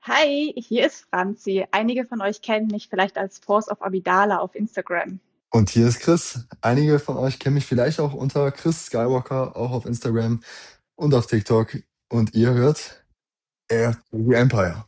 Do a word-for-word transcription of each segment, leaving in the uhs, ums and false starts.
Hi, hier ist Franzi. Einige von euch kennen mich vielleicht als Force of Amidala auf Instagram. Und hier ist Chris. Einige von euch kennen mich vielleicht auch unter Chris Skywalker, auch auf Instagram und auf TikTok. Und ihr hört Air to the Empire.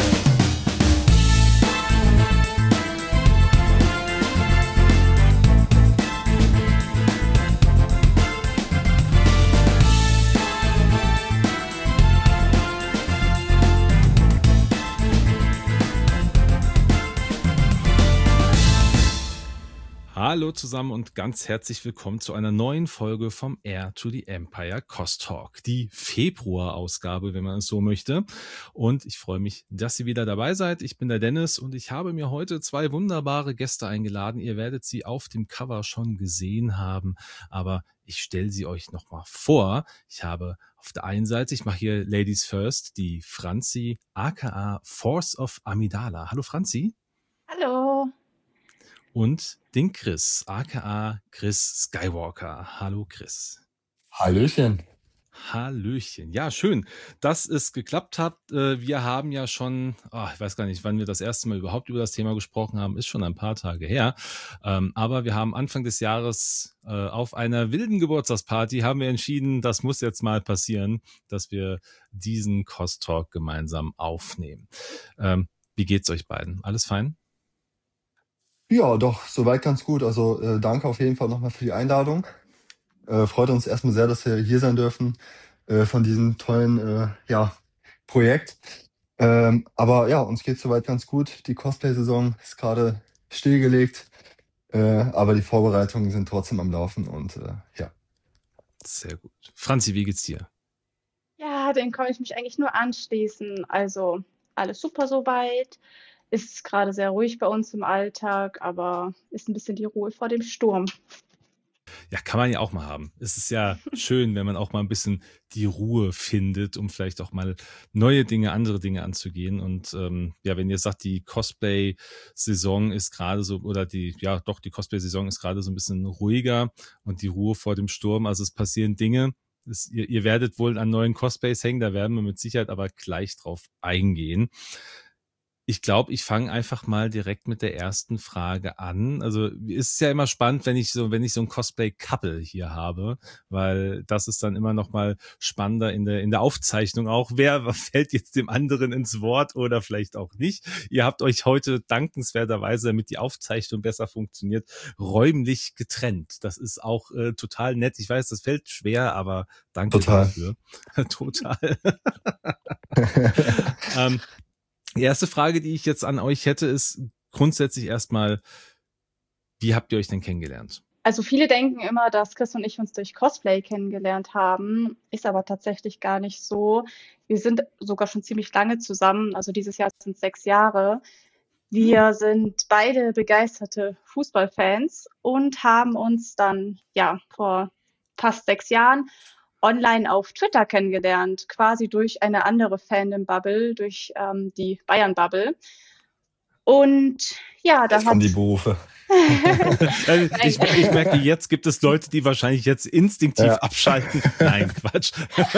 Hallo zusammen und ganz herzlich willkommen zu einer neuen Folge vom Air to the Empire Cost Talk, die Februar-Ausgabe, wenn man es so möchte. Und ich freue mich, dass ihr wieder dabei seid. Ich bin der Dennis und ich habe mir heute zwei wunderbare Gäste eingeladen. Ihr werdet sie auf dem Cover schon gesehen haben, aber ich stelle sie euch nochmal vor. Ich habe auf der einen Seite, ich mache hier Ladies First, die Franzi, aka Force of Amidala. Hallo Franzi. Hallo. Und den Chris, aka Chris Skywalker. Hallo Chris. Hallöchen. Hallöchen. Ja, schön, dass es geklappt hat. Wir haben ja schon, oh, ich weiß gar nicht, wann wir das erste Mal überhaupt über das Thema gesprochen haben, ist schon ein paar Tage her. Aber wir haben Anfang des Jahres auf einer wilden Geburtstagsparty haben wir entschieden, das muss jetzt mal passieren, dass wir diesen Cost Talk gemeinsam aufnehmen. Wie geht's euch beiden? Alles fein? Ja, doch, soweit ganz gut. Also äh, danke auf jeden Fall nochmal für die Einladung. Äh, freut uns erstmal sehr, dass wir hier sein dürfen äh, von diesem tollen äh, ja, Projekt. Ähm, aber ja, uns geht soweit ganz gut. Die Cosplay-Saison ist gerade stillgelegt, äh, aber die Vorbereitungen sind trotzdem am Laufen und äh, ja. Sehr gut. Franzi, wie geht's dir? Ja, den kann ich mich eigentlich nur anschließen. Also alles super soweit. Ist gerade sehr ruhig bei uns im Alltag, aber ist ein bisschen die Ruhe vor dem Sturm. Ja, kann man ja auch mal haben. Es ist ja schön, wenn man auch mal ein bisschen die Ruhe findet, um vielleicht auch mal neue Dinge, andere Dinge anzugehen. Und ähm, ja, wenn ihr sagt, die Cosplay-Saison ist gerade so, oder die, ja doch, die Cosplay-Saison ist gerade so ein bisschen ruhiger und die Ruhe vor dem Sturm. Also es passieren Dinge. Es, ihr, ihr werdet wohl an neuen Cosplays hängen, da werden wir mit Sicherheit aber gleich drauf eingehen. Ich glaube, ich fange einfach mal direkt mit der ersten Frage an. Also es ist ja immer spannend, wenn ich so, wenn ich so ein Cosplay-Couple hier habe, weil das ist dann immer noch mal spannender in der in der Aufzeichnung auch. Wer fällt jetzt dem anderen ins Wort oder vielleicht auch nicht? Ihr habt euch heute dankenswerterweise, damit die Aufzeichnung besser funktioniert, räumlich getrennt. Das ist auch äh, total nett. Ich weiß, das fällt schwer, aber danke Total. dafür. Total. ähm, Die erste Frage, die ich jetzt an euch hätte, ist grundsätzlich erstmal, wie habt ihr euch denn kennengelernt? Also viele denken immer, dass Chris und ich uns durch Cosplay kennengelernt haben. Ist aber tatsächlich gar nicht so. Wir sind sogar schon ziemlich lange zusammen. Also dieses Jahr sind es sechs Jahre. Wir sind beide begeisterte Fußballfans und haben uns dann ja vor fast sechs Jahren online auf Twitter kennengelernt, quasi durch eine andere Fandom-Bubble, durch ähm, die Bayern-Bubble. Und ja, da Jetzt kommen hat... die Berufe. ich, ich merke, jetzt gibt es Leute, die wahrscheinlich jetzt instinktiv ja. abschalten. Nein, Quatsch.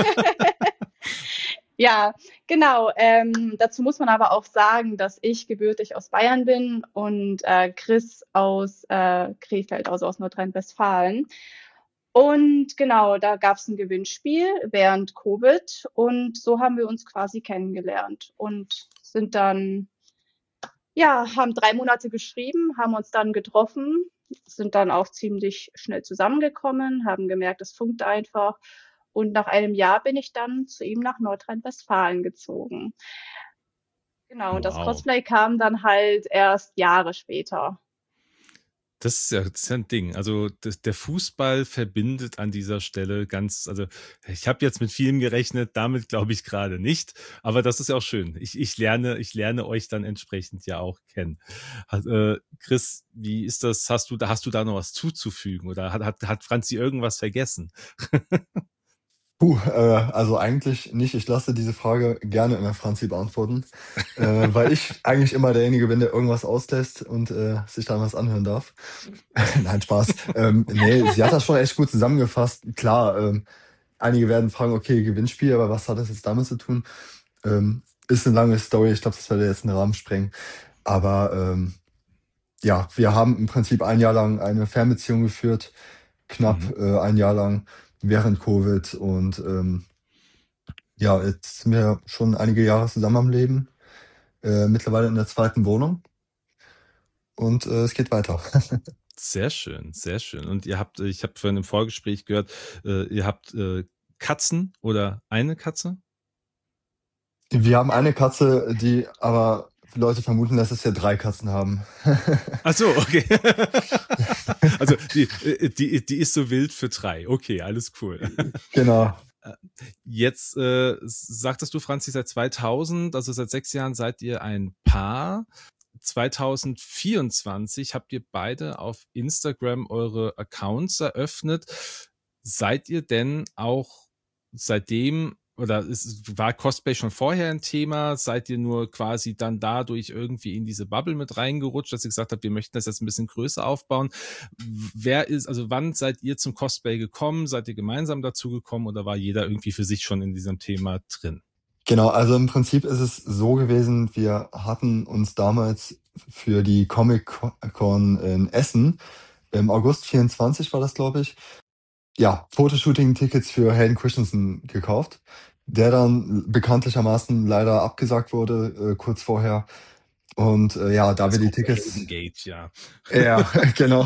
Ja, genau. Ähm, dazu muss man aber auch sagen, dass ich gebürtig aus Bayern bin und äh, Chris aus äh, Krefeld, also aus Nordrhein-Westfalen. Und genau, da gab es ein Gewinnspiel während Covid und so haben wir uns quasi kennengelernt und sind dann, ja, haben drei Monate geschrieben, haben uns dann getroffen, sind dann auch ziemlich schnell zusammengekommen, haben gemerkt, es funkt einfach. Und nach einem Jahr bin ich dann zu ihm nach Nordrhein-Westfalen gezogen. Genau, und wow. Das Cosplay kam dann halt erst Jahre später. Das ist, ja, das ist ja ein Ding. Also das, der Fußball verbindet an dieser Stelle ganz, also ich habe jetzt mit vielem gerechnet, damit glaube ich gerade nicht, aber das ist ja auch schön. Ich, ich lerne, ich lerne euch dann entsprechend ja auch kennen. Äh, Chris, wie ist das? Hast du da, hast du da noch was zuzufügen oder hat, hat, hat Franzi irgendwas vergessen? Puh, äh, also eigentlich nicht. Ich lasse diese Frage gerne immer Franzi beantworten, äh, weil ich eigentlich immer derjenige bin, der irgendwas auslässt und äh, sich dann was anhören darf. Nein, Spaß. ähm, nee, sie hat das schon echt gut zusammengefasst. Klar, ähm, einige werden fragen, okay, Gewinnspiel, aber was hat das jetzt damit zu tun? Ähm, ist eine lange Story. Ich glaube, das würde jetzt den Rahmen sprengen. Aber ähm, ja, wir haben im Prinzip ein Jahr lang eine Fernbeziehung geführt, knapp Mhm. äh, ein Jahr lang während Covid. Und ähm, ja, jetzt sind wir schon einige Jahre zusammen am Leben, äh, mittlerweile in der zweiten Wohnung. Und äh, es geht weiter. Sehr schön, sehr schön. Und ihr habt, ich habe vorhin im Vorgespräch gehört, äh, ihr habt äh, Katzen oder eine Katze? Wir haben eine Katze, die aber Leute vermuten, dass es ja drei Katzen haben. Ach so, okay. Also die, äh, die, die ist so wild für drei. Okay, alles cool. Genau. Jetzt äh, sagtest du, Franzi, seit zweitausend, also seit sechs Jahren seid ihr ein Paar. zwanzig vierundzwanzig habt ihr beide auf Instagram eure Accounts eröffnet. Seid ihr denn auch seitdem, oder ist, war Cosplay schon vorher ein Thema? Seid ihr nur quasi dann dadurch irgendwie in diese Bubble mit reingerutscht, dass ihr gesagt habt, wir möchten das jetzt ein bisschen größer aufbauen? Wer ist, also wann seid ihr zum Cosplay gekommen? Seid ihr gemeinsam dazu gekommen oder war jeder irgendwie für sich schon in diesem Thema drin? Genau, also im Prinzip ist es so gewesen, wir hatten uns damals für die Comic-Con in Essen, im August vierundzwanzig war das, glaube ich, ja, Fotoshooting-Tickets für Hayden Christensen gekauft, der dann bekanntlichermaßen leider abgesagt wurde, äh, kurz vorher. Und äh, ja, da Das wir die große Tickets, Hayden Gate, ja. ja, genau,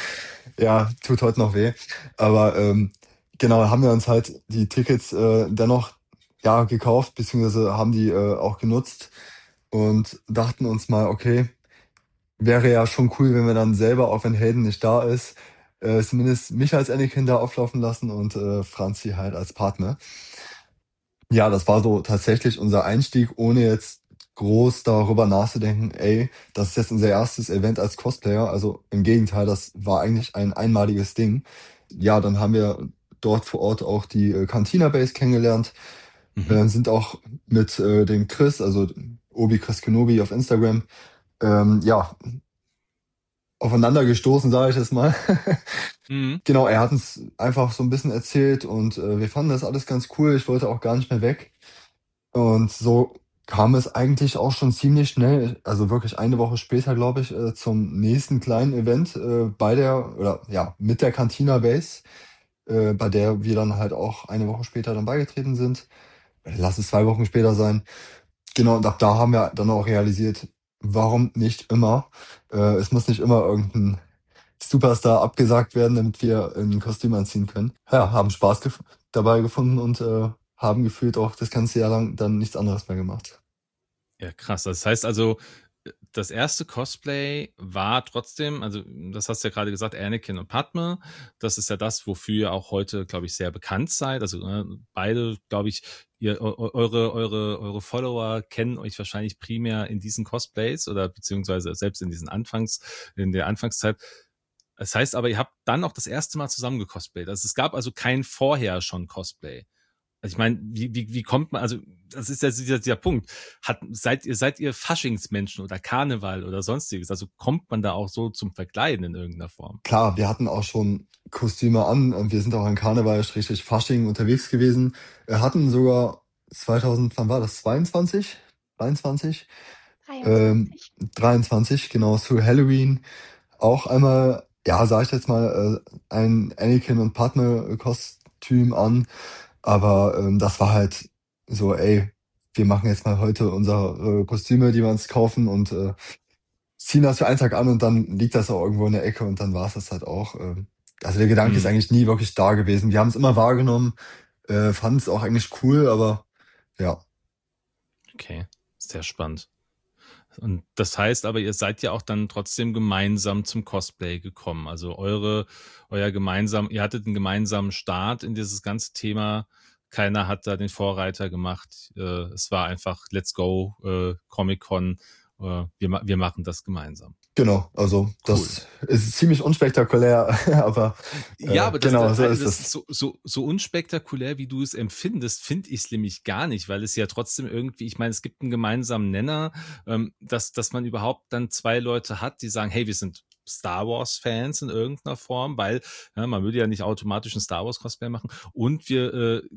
ja, tut heute noch weh. Aber ähm, genau, haben wir uns halt die Tickets äh, dennoch ja gekauft, beziehungsweise haben die äh, auch genutzt und dachten uns mal, okay, wäre ja schon cool, wenn wir dann selber, auch wenn Hayden nicht da ist, äh, zumindest mich als Anakin da auflaufen lassen und äh, Franzi halt als Partner. Ja, das war so tatsächlich unser Einstieg, ohne jetzt groß darüber nachzudenken, ey, das ist jetzt unser erstes Event als Cosplayer. Also im Gegenteil, das war eigentlich ein einmaliges Ding. Ja, dann haben wir dort vor Ort auch die äh, Cantina Base kennengelernt, Mhm. äh, sind auch mit äh, dem Chris, also Obi Chris Kenobi auf Instagram, ähm, ja, aufeinander gestoßen, sage ich jetzt mal. Mhm. Genau, er hat uns einfach so ein bisschen erzählt und äh, wir fanden das alles ganz cool. Ich wollte auch gar nicht mehr weg. Und so kam es eigentlich auch schon ziemlich schnell, also wirklich eine Woche später, glaube ich, äh, zum nächsten kleinen Event äh, bei der, oder ja, mit der Cantina Base, äh, bei der wir dann halt auch eine Woche später dann beigetreten sind. Lass es zwei Wochen später sein. Genau, und ab da haben wir dann auch realisiert, warum nicht immer? Äh, es muss nicht immer irgendein Superstar abgesagt werden, damit wir ein Kostüm anziehen können. Ja, haben Spaß gef dabei gefunden und äh, haben gefühlt auch das ganze Jahr lang dann nichts anderes mehr gemacht. Ja, krass. Das heißt also, das erste Cosplay war trotzdem, also das hast du ja gerade gesagt, Anakin und Padme. Das ist ja das, wofür ihr auch heute, glaube ich, sehr bekannt seid. Also äh, beide, glaube ich, ihr, eure, eure, eure Follower kennen euch wahrscheinlich primär in diesen Cosplays oder beziehungsweise selbst in diesen Anfangs, in der Anfangszeit. Das heißt aber, ihr habt dann auch das erste Mal zusammen gecosplayt. Also es gab also kein vorher schon Cosplay. Also ich meine, wie, wie, wie kommt man, also das ist ja dieser, dieser Punkt. Hat, seid ihr, seid ihr Faschingsmenschen oder Karneval oder sonstiges? Also kommt man da auch so zum Verkleiden in irgendeiner Form? Klar, wir hatten auch schon Kostüme an und wir sind auch an Karneval, Schrägstrich Fasching unterwegs gewesen. Wir hatten sogar zweitausend, wann war das? zweiundzwanzig? dreiundzwanzig? Ähm, dreiundzwanzig. dreiundzwanzig, genau, zu Halloween. Auch einmal, ja, sag ich jetzt mal, äh, ein Anakin und Padme-Kostüm an. Aber ähm, das war halt so, ey, wir machen jetzt mal heute unsere Kostüme, die wir uns kaufen und äh, ziehen das für einen Tag an und dann liegt das auch irgendwo in der Ecke und dann war es das halt auch. Ähm. Also der Gedanke ist Hm, eigentlich nie wirklich da gewesen. Wir haben es immer wahrgenommen, äh, fanden es auch eigentlich cool, aber ja. okay, sehr spannend. Und das heißt aber, ihr seid ja auch dann trotzdem gemeinsam zum Cosplay gekommen. Also eure, euer gemeinsam, ihr hattet einen gemeinsamen Start in dieses ganze Thema. Keiner hat da den Vorreiter gemacht. Äh, es war einfach, let's go, äh, Comic-Con. Äh, wir, ma- wir machen das gemeinsam. Genau, also Cool. das ist ziemlich unspektakulär, aber Ja, äh, aber das, genau, das, so ist das ist es. so, so, so unspektakulär, wie du es empfindest, finde ich es nämlich gar nicht, weil es ja trotzdem irgendwie, ich meine, es gibt einen gemeinsamen Nenner, ähm, dass, dass man überhaupt dann zwei Leute hat, die sagen, hey, wir sind Star Wars Fans in irgendeiner Form, weil ja, man würde ja nicht automatisch ein Star Wars Cosplay machen und wir äh,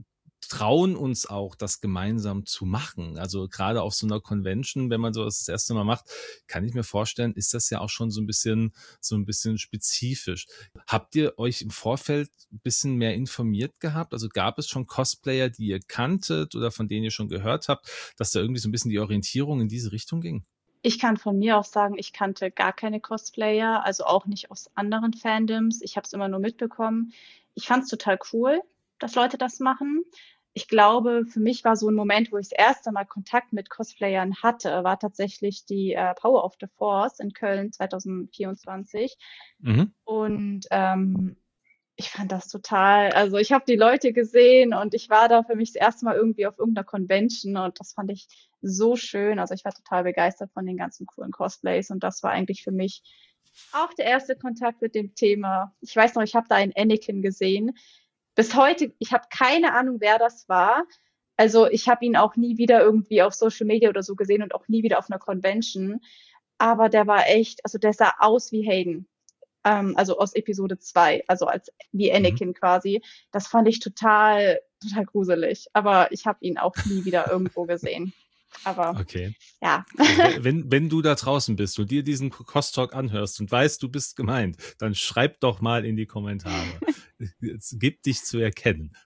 trauen uns auch, das gemeinsam zu machen. Also gerade auf so einer Convention, wenn man sowas das erste Mal macht, kann ich mir vorstellen, ist das ja auch schon so ein bisschen, so ein bisschen spezifisch. Habt ihr euch im Vorfeld ein bisschen mehr informiert gehabt? Also gab es schon Cosplayer, die ihr kanntet oder von denen ihr schon gehört habt, dass da irgendwie so ein bisschen die Orientierung in diese Richtung ging? Ich kann von mir auch sagen, ich kannte gar keine Cosplayer, also auch nicht aus anderen Fandoms. Ich habe es immer nur mitbekommen. Ich fand es total cool, dass Leute das machen. Ich glaube, für mich war so ein Moment, wo ich das erste Mal Kontakt mit Cosplayern hatte, war tatsächlich die äh, Power of the Force in Köln zwanzig vierundzwanzig. Mhm. Und ähm, ich fand das total, also ich habe die Leute gesehen und ich war da für mich das erste Mal irgendwie auf irgendeiner Convention und das fand ich so schön. Also ich war total begeistert von den ganzen coolen Cosplays und das war eigentlich für mich auch der erste Kontakt mit dem Thema. Ich weiß noch, ich habe da einen Anakin gesehen. Bis heute, ich habe keine Ahnung, wer das war. Also ich habe ihn auch nie wieder irgendwie auf Social Media oder so gesehen und auch nie wieder auf einer Convention. Aber der war echt, also der sah aus wie Hayden. Ähm, also aus Episode zwei, also als wie Anakin quasi. Das fand ich total, total gruselig. Aber ich habe ihn auch nie wieder irgendwo gesehen. Aber Okay. ja. Also wenn, wenn du da draußen bist und dir diesen Cost-Talk anhörst und weißt, du bist gemeint, dann schreib doch mal in die Kommentare. Es gibt dich zu erkennen.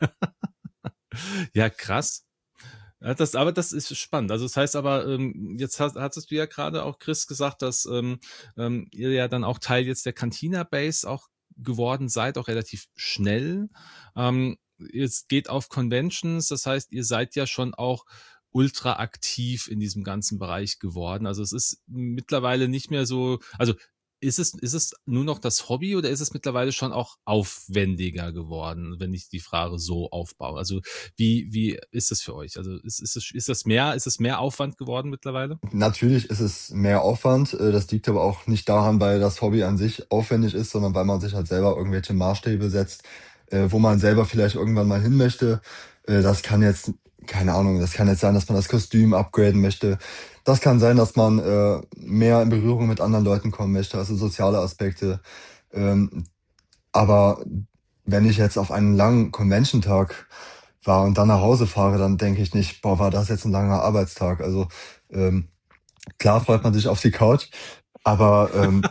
Ja, krass. Ja, das, aber das ist spannend. Also das heißt aber, ähm, jetzt hast, hattest du ja gerade auch, Chris, gesagt, dass ähm, ähm, ihr ja dann auch Teil jetzt der Cantina Base auch geworden seid, auch relativ schnell. Ähm, es geht auf Conventions, das heißt, ihr seid ja schon auch ultra aktiv in diesem ganzen Bereich geworden. Also es ist mittlerweile nicht mehr so, also ist es, ist es nur noch das Hobby oder ist es mittlerweile schon auch aufwendiger geworden, wenn ich die Frage so aufbaue? Also wie, wie ist das für euch? Also ist, ist, es, ist das mehr, ist es mehr Aufwand geworden mittlerweile? Natürlich ist es mehr Aufwand. äh, Das liegt aber auch nicht daran, weil das Hobby an sich aufwendig ist, sondern weil man sich halt selber irgendwelche Maßstäbe setzt, äh, wo man selber vielleicht irgendwann mal hin möchte. Äh, Das kann jetzt, keine Ahnung, das kann jetzt sein, dass man das Kostüm upgraden möchte. Das kann sein, dass man äh, mehr in Berührung mit anderen Leuten kommen möchte, also soziale Aspekte. Ähm, Aber wenn ich jetzt auf einen langen Convention-Tag war und dann nach Hause fahre, dann denke ich nicht, boah, war das jetzt ein langer Arbeitstag. Also ähm, klar freut man sich auf die Couch, aber ähm,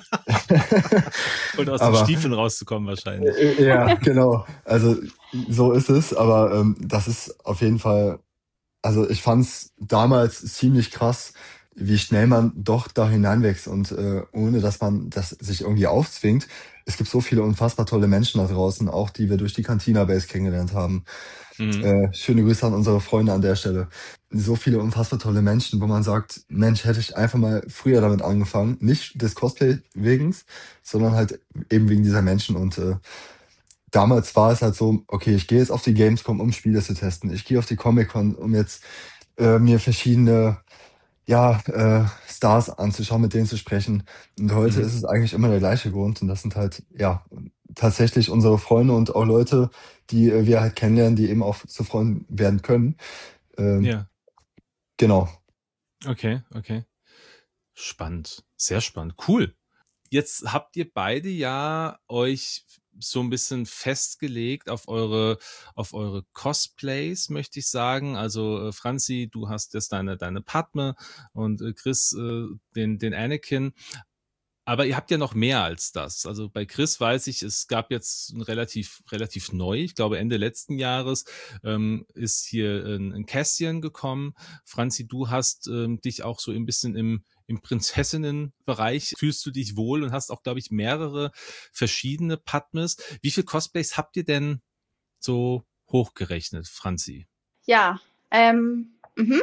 Und aus den aber Stiefeln rauszukommen wahrscheinlich. äh, ja, genau. Also so ist es, aber ähm, das ist auf jeden Fall, also ich fand's damals ziemlich krass, wie schnell man doch da hineinwächst und äh, ohne dass man das sich irgendwie aufzwingt. Es gibt so viele unfassbar tolle Menschen da draußen, auch die wir durch die Cantina Base kennengelernt haben. Mhm. Äh, schöne Grüße an unsere Freunde an der Stelle. So viele unfassbar tolle Menschen, wo man sagt, Mensch, hätte ich einfach mal früher damit angefangen. Nicht des Cosplay wegen, sondern halt eben wegen dieser Menschen. Und äh, damals war es halt so, okay, ich gehe jetzt auf die Gamescom, um Spiele zu testen. Ich gehe auf die Comic-Con, um jetzt äh, mir verschiedene ja, äh, Stars anzuschauen, mit denen zu sprechen. Und heute Mhm. ist es eigentlich immer der gleiche Grund. Und das sind halt, ja, tatsächlich unsere Freunde und auch Leute, die äh, wir halt kennenlernen, die eben auch zu Freunden werden können. Ähm, Ja, genau. okay, okay. Spannend, sehr spannend, cool. Jetzt habt ihr beide ja euch so ein bisschen festgelegt auf eure auf eure Cosplays, möchte ich sagen. Also äh, Franzi, du hast jetzt deine deine Padme und äh, Chris äh, den den Anakin. Aber ihr habt ja noch mehr als das. Also bei Chris weiß ich, es gab jetzt ein relativ relativ neu, ich glaube Ende letzten Jahres ähm, ist hier ein, ein Cassian gekommen. Franzi, du hast ähm, dich auch so ein bisschen im im Prinzessinnenbereich fühlst du dich wohl und hast auch, glaube ich, mehrere verschiedene Padmes. Wie viel Cosplays habt ihr denn so hochgerechnet, Franzi? Ja, ähm, mhm.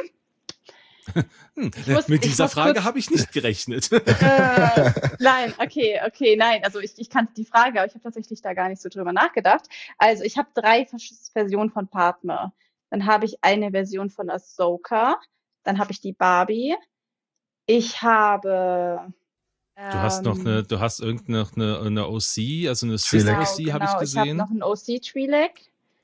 Hm, Ich muss, mit ich dieser muss Frage kurz, habe ich nicht gerechnet. äh, nein, okay, okay, nein, also ich, ich kannte die Frage, aber ich habe tatsächlich da gar nicht so drüber nachgedacht. Also ich habe drei Vers- Versionen von Padme. Dann habe ich eine Version von Ahsoka, dann habe ich die Barbie, ich habe, Du hast noch eine, ähm, du hast irgendeine eine, eine O C, also eine Sith Twi'lek. genau, O C, habe ich genau, ich habe noch gesehen. einen O C Twi'lek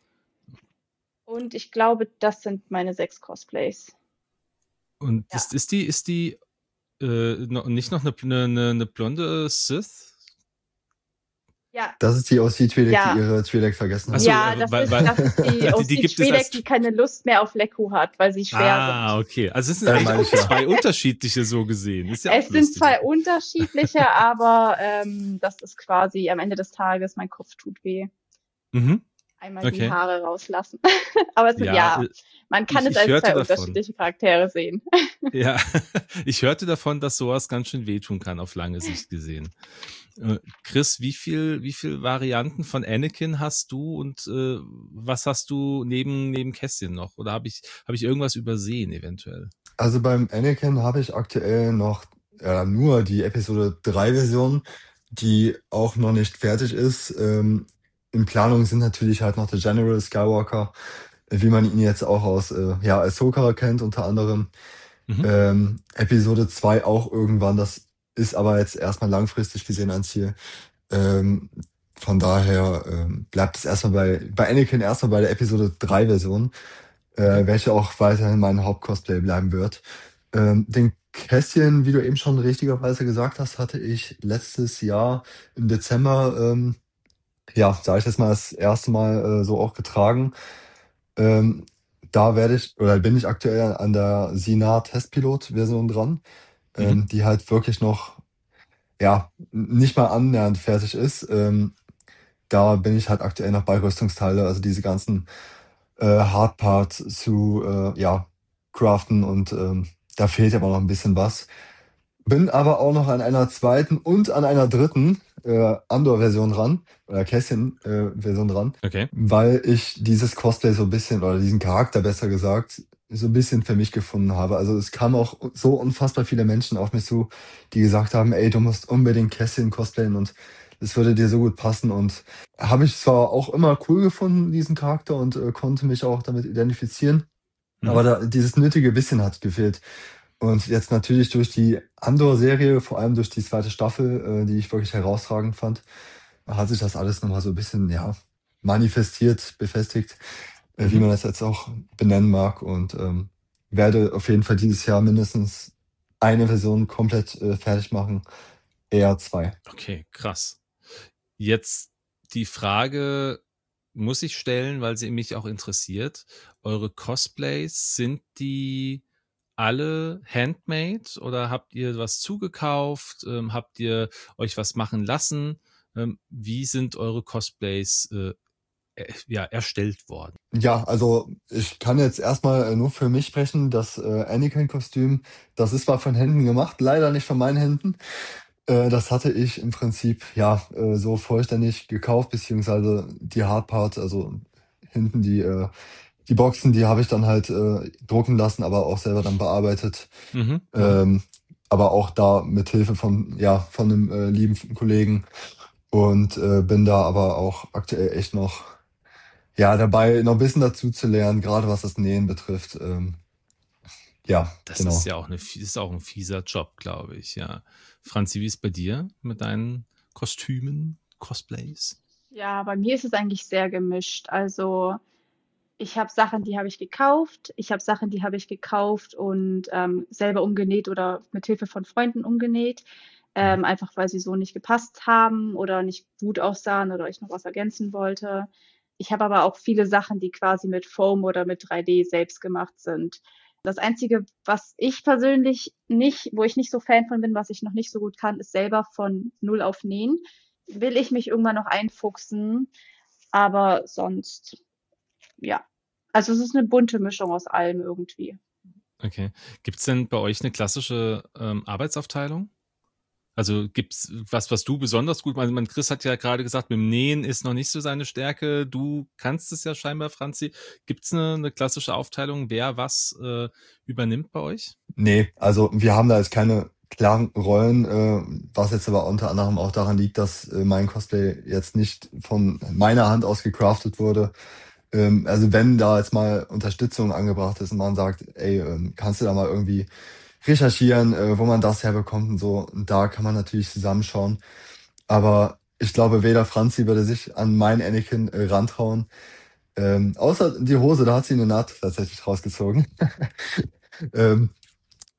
und ich glaube, das sind meine sechs Cosplays. Und Ja. ist, ist die, ist die äh, noch, nicht noch eine, eine, eine blonde Sith? Ja, Das ist die O C Twi'lek, die ja. ihre Twi'lek vergessen hat. Ach so, Ja, äh, das weil- ist, weil- das ist die Die- O die C gibt es Twi'lek, als- die keine Lust mehr auf Leku hat, weil sie schwer Ah, sind. okay. Also es sind Äh, eigentlich meine auch ich ja. zwei unterschiedliche so gesehen. Ist ja Es auch sind lustig. zwei unterschiedliche, aber ähm, das ist quasi am Ende des Tages, mein Kopf tut weh. Mhm. Einmal Okay. die Haare rauslassen. Aber es sind, Ja, ja, äh, man kann ich- es ich als hörte zwei davon. unterschiedliche Charaktere sehen. Ja, ich hörte davon, dass sowas ganz schön wehtun kann, auf lange Sicht gesehen. Äh, Chris, wie viel, wie viel Varianten von Anakin hast du und äh, was hast du neben, neben Kästchen noch? Oder habe ich, habe ich irgendwas übersehen eventuell? Also beim Anakin habe ich aktuell noch äh, nur die Episode drei Version, die auch noch nicht fertig ist. Ähm, in Planung sind natürlich halt noch der General Skywalker, äh, wie man ihn jetzt auch aus äh, ja, Ahsoka kennt unter anderem. Mhm. Ähm, Episode zwei auch irgendwann, das ist aber jetzt erstmal langfristig gesehen ein Ziel. Ähm, von daher ähm, bleibt es erstmal bei, bei Anakin erstmal bei der Episode drei Version, äh, Okay. welche auch weiterhin mein Hauptcosplay bleiben wird. Ähm, den Kästchen, wie du eben schon richtigerweise gesagt hast, hatte ich letztes Jahr im Dezember, ähm, ja, sag ich jetzt mal, das erste Mal äh, so auch getragen. Ähm, da werde ich, oder bin ich aktuell an der Sinar Testpilot-Version dran, ähm, Mhm. die halt wirklich noch, ja, nicht mal annähernd fertig ist. Ähm, da bin ich halt aktuell noch bei Rüstungsteile, also diese ganzen äh, Hardparts zu, äh, ja, craften und ähm, da fehlt aber noch ein bisschen was. Bin aber auch noch an einer zweiten und an einer dritten äh, Andor-Version dran, oder Kästchen-Version dran, Okay. weil ich dieses Cosplay so ein bisschen, oder diesen Charakter besser gesagt, so ein bisschen für mich gefunden habe. Also es kamen auch so unfassbar viele Menschen auf mich zu, die gesagt haben, ey, du musst unbedingt Kästchen cosplayen und es würde dir so gut passen. Und habe ich zwar auch immer cool gefunden, diesen Charakter, und äh, konnte mich auch damit identifizieren, Mhm. aber da, dieses nötige Bisschen hat gefehlt. Und jetzt natürlich durch die Andor-Serie, vor allem durch die zweite Staffel, äh, die ich wirklich herausragend fand, hat sich das alles nochmal so ein bisschen, ja, manifestiert, befestigt, äh, wie Mhm. man das jetzt auch benennen mag. Und ähm, werde auf jeden Fall dieses Jahr mindestens eine Version komplett äh, fertig machen, eher zwei. Okay, krass. Jetzt die Frage muss ich stellen, weil sie mich auch interessiert. Eure Cosplays, sind die alle handmade oder habt ihr was zugekauft? Ähm, habt ihr euch was machen lassen? Ähm, wie sind eure Cosplays äh, äh, ja, erstellt worden? Ja, also ich kann jetzt erstmal äh, nur für mich sprechen. Das äh, Anakin-Kostüm, das ist zwar von Händen gemacht, leider nicht von meinen Händen. Äh, das hatte ich im Prinzip ja äh, so vollständig gekauft, beziehungsweise die Hardparts, also hinten die äh, die Boxen, die habe ich dann halt äh, drucken lassen, aber auch selber dann bearbeitet. Mhm. Mhm. Ähm, aber auch da mit Hilfe von ja von einem äh, lieben Kollegen, und äh, bin da aber auch aktuell echt noch ja dabei, noch ein bisschen dazu zu lernen, gerade was das Nähen betrifft. Ähm, ja, Das genau. ist ja auch, eine, ist auch ein fieser Job, glaube ich, ja. Franzi, wie ist bei dir mit deinen Kostümen, Cosplays? Ja, bei mir ist es eigentlich sehr gemischt. Also ich habe Sachen, die habe ich gekauft. Ich habe Sachen, die habe ich gekauft und ähm, selber umgenäht oder mit Hilfe von Freunden umgenäht. Ähm, einfach weil sie so nicht gepasst haben oder nicht gut aussahen oder ich noch was ergänzen wollte. Ich habe aber auch viele Sachen, die quasi mit Foam oder mit drei D selbst gemacht sind. Das Einzige, was ich persönlich nicht, wo ich nicht so Fan von bin, was ich noch nicht so gut kann, ist selber von Null auf nähen. Will ich mich irgendwann noch einfuchsen, aber sonst, ja. Also es ist eine bunte Mischung aus allem irgendwie. Okay. Gibt es denn bei euch eine klassische ähm, Arbeitsaufteilung? Also gibt's was, was du besonders gut machst? Man, Chris hat ja gerade gesagt, mit dem Nähen ist noch nicht so seine Stärke. Du kannst es ja scheinbar, Franzi. Gibt's eine, eine klassische Aufteilung, wer was äh, übernimmt bei euch? Nee, also wir haben da jetzt keine klaren Rollen, äh, was jetzt aber unter anderem auch daran liegt, dass äh, mein Cosplay jetzt nicht von meiner Hand aus gecraftet wurde. Ähm, also wenn da jetzt mal Unterstützung angebracht ist und man sagt, ey, ähm, kannst du da mal irgendwie recherchieren, äh, wo man das herbekommt und so, und da kann man natürlich zusammenschauen. Aber ich glaube, weder Franzi würde sich an meinen Anakin äh, rantrauen. Ähm, außer die Hose, da hat sie eine Naht tatsächlich rausgezogen. ähm,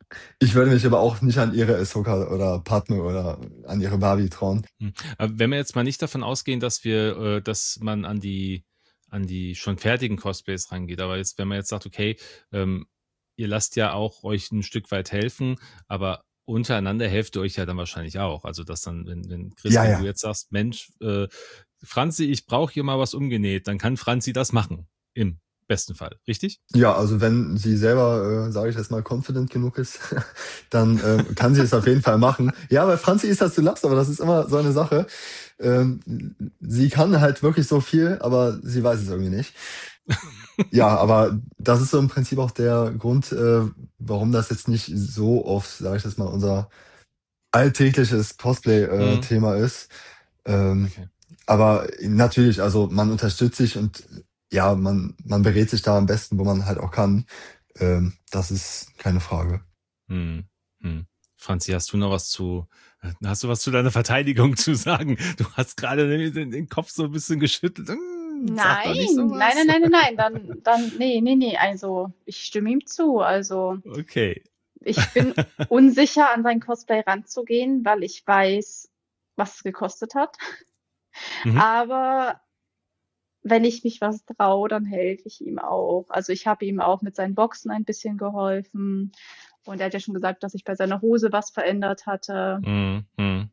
Ich würde mich aber auch nicht an ihre Ahsoka oder Padme oder an ihre Barbie trauen. Hm. Aber wenn wir jetzt mal nicht davon ausgehen, dass wir, äh, dass man an die, an die schon fertigen Cosplays rangeht, aber jetzt, wenn man jetzt sagt, okay, ähm, ihr lasst ja auch euch ein Stück weit helfen, aber untereinander helft ihr euch ja dann wahrscheinlich auch. Also, dass dann, wenn, wenn Chris, Ja, wenn du ja. jetzt sagst, Mensch, äh, Franzi, ich brauche hier mal was umgenäht, dann kann Franzi das machen. Im besten Fall, richtig? Ja, also wenn sie selber, äh, sage ich jetzt mal, confident genug ist, dann ähm, kann sie es auf jeden Fall machen. Ja, bei Franzi ist das, du lachst, aber das ist immer so eine Sache. Ähm, sie kann halt wirklich so viel, aber sie weiß es irgendwie nicht. Ja, aber das ist so im Prinzip auch der Grund, äh, warum das jetzt nicht so oft, sage ich jetzt mal, unser alltägliches Mhm. Cosplay-Thema ist. Ähm, Okay. aber natürlich, also man unterstützt sich und ja, man, man berät sich da am besten, wo man halt auch kann. Ähm, das ist keine Frage. Hm. Hm. Franzi, hast du noch was zu, hast du was zu deiner Verteidigung zu sagen? Du hast gerade den, den Kopf so ein bisschen geschüttelt. Hm, sag doch nicht Nein, nein, sowas. nein, nein, nein, nein, dann, dann, nee, nee, nee, also ich stimme ihm zu. Also Okay. ich bin unsicher, an sein Cosplay ranzugehen, weil ich weiß, was es gekostet hat. Mhm. Aber wenn ich mich was traue, dann helfe ich ihm auch. Also ich habe ihm auch mit seinen Boxen ein bisschen geholfen. Und er hat ja schon gesagt, dass ich bei seiner Hose was verändert hatte. Hm, hm.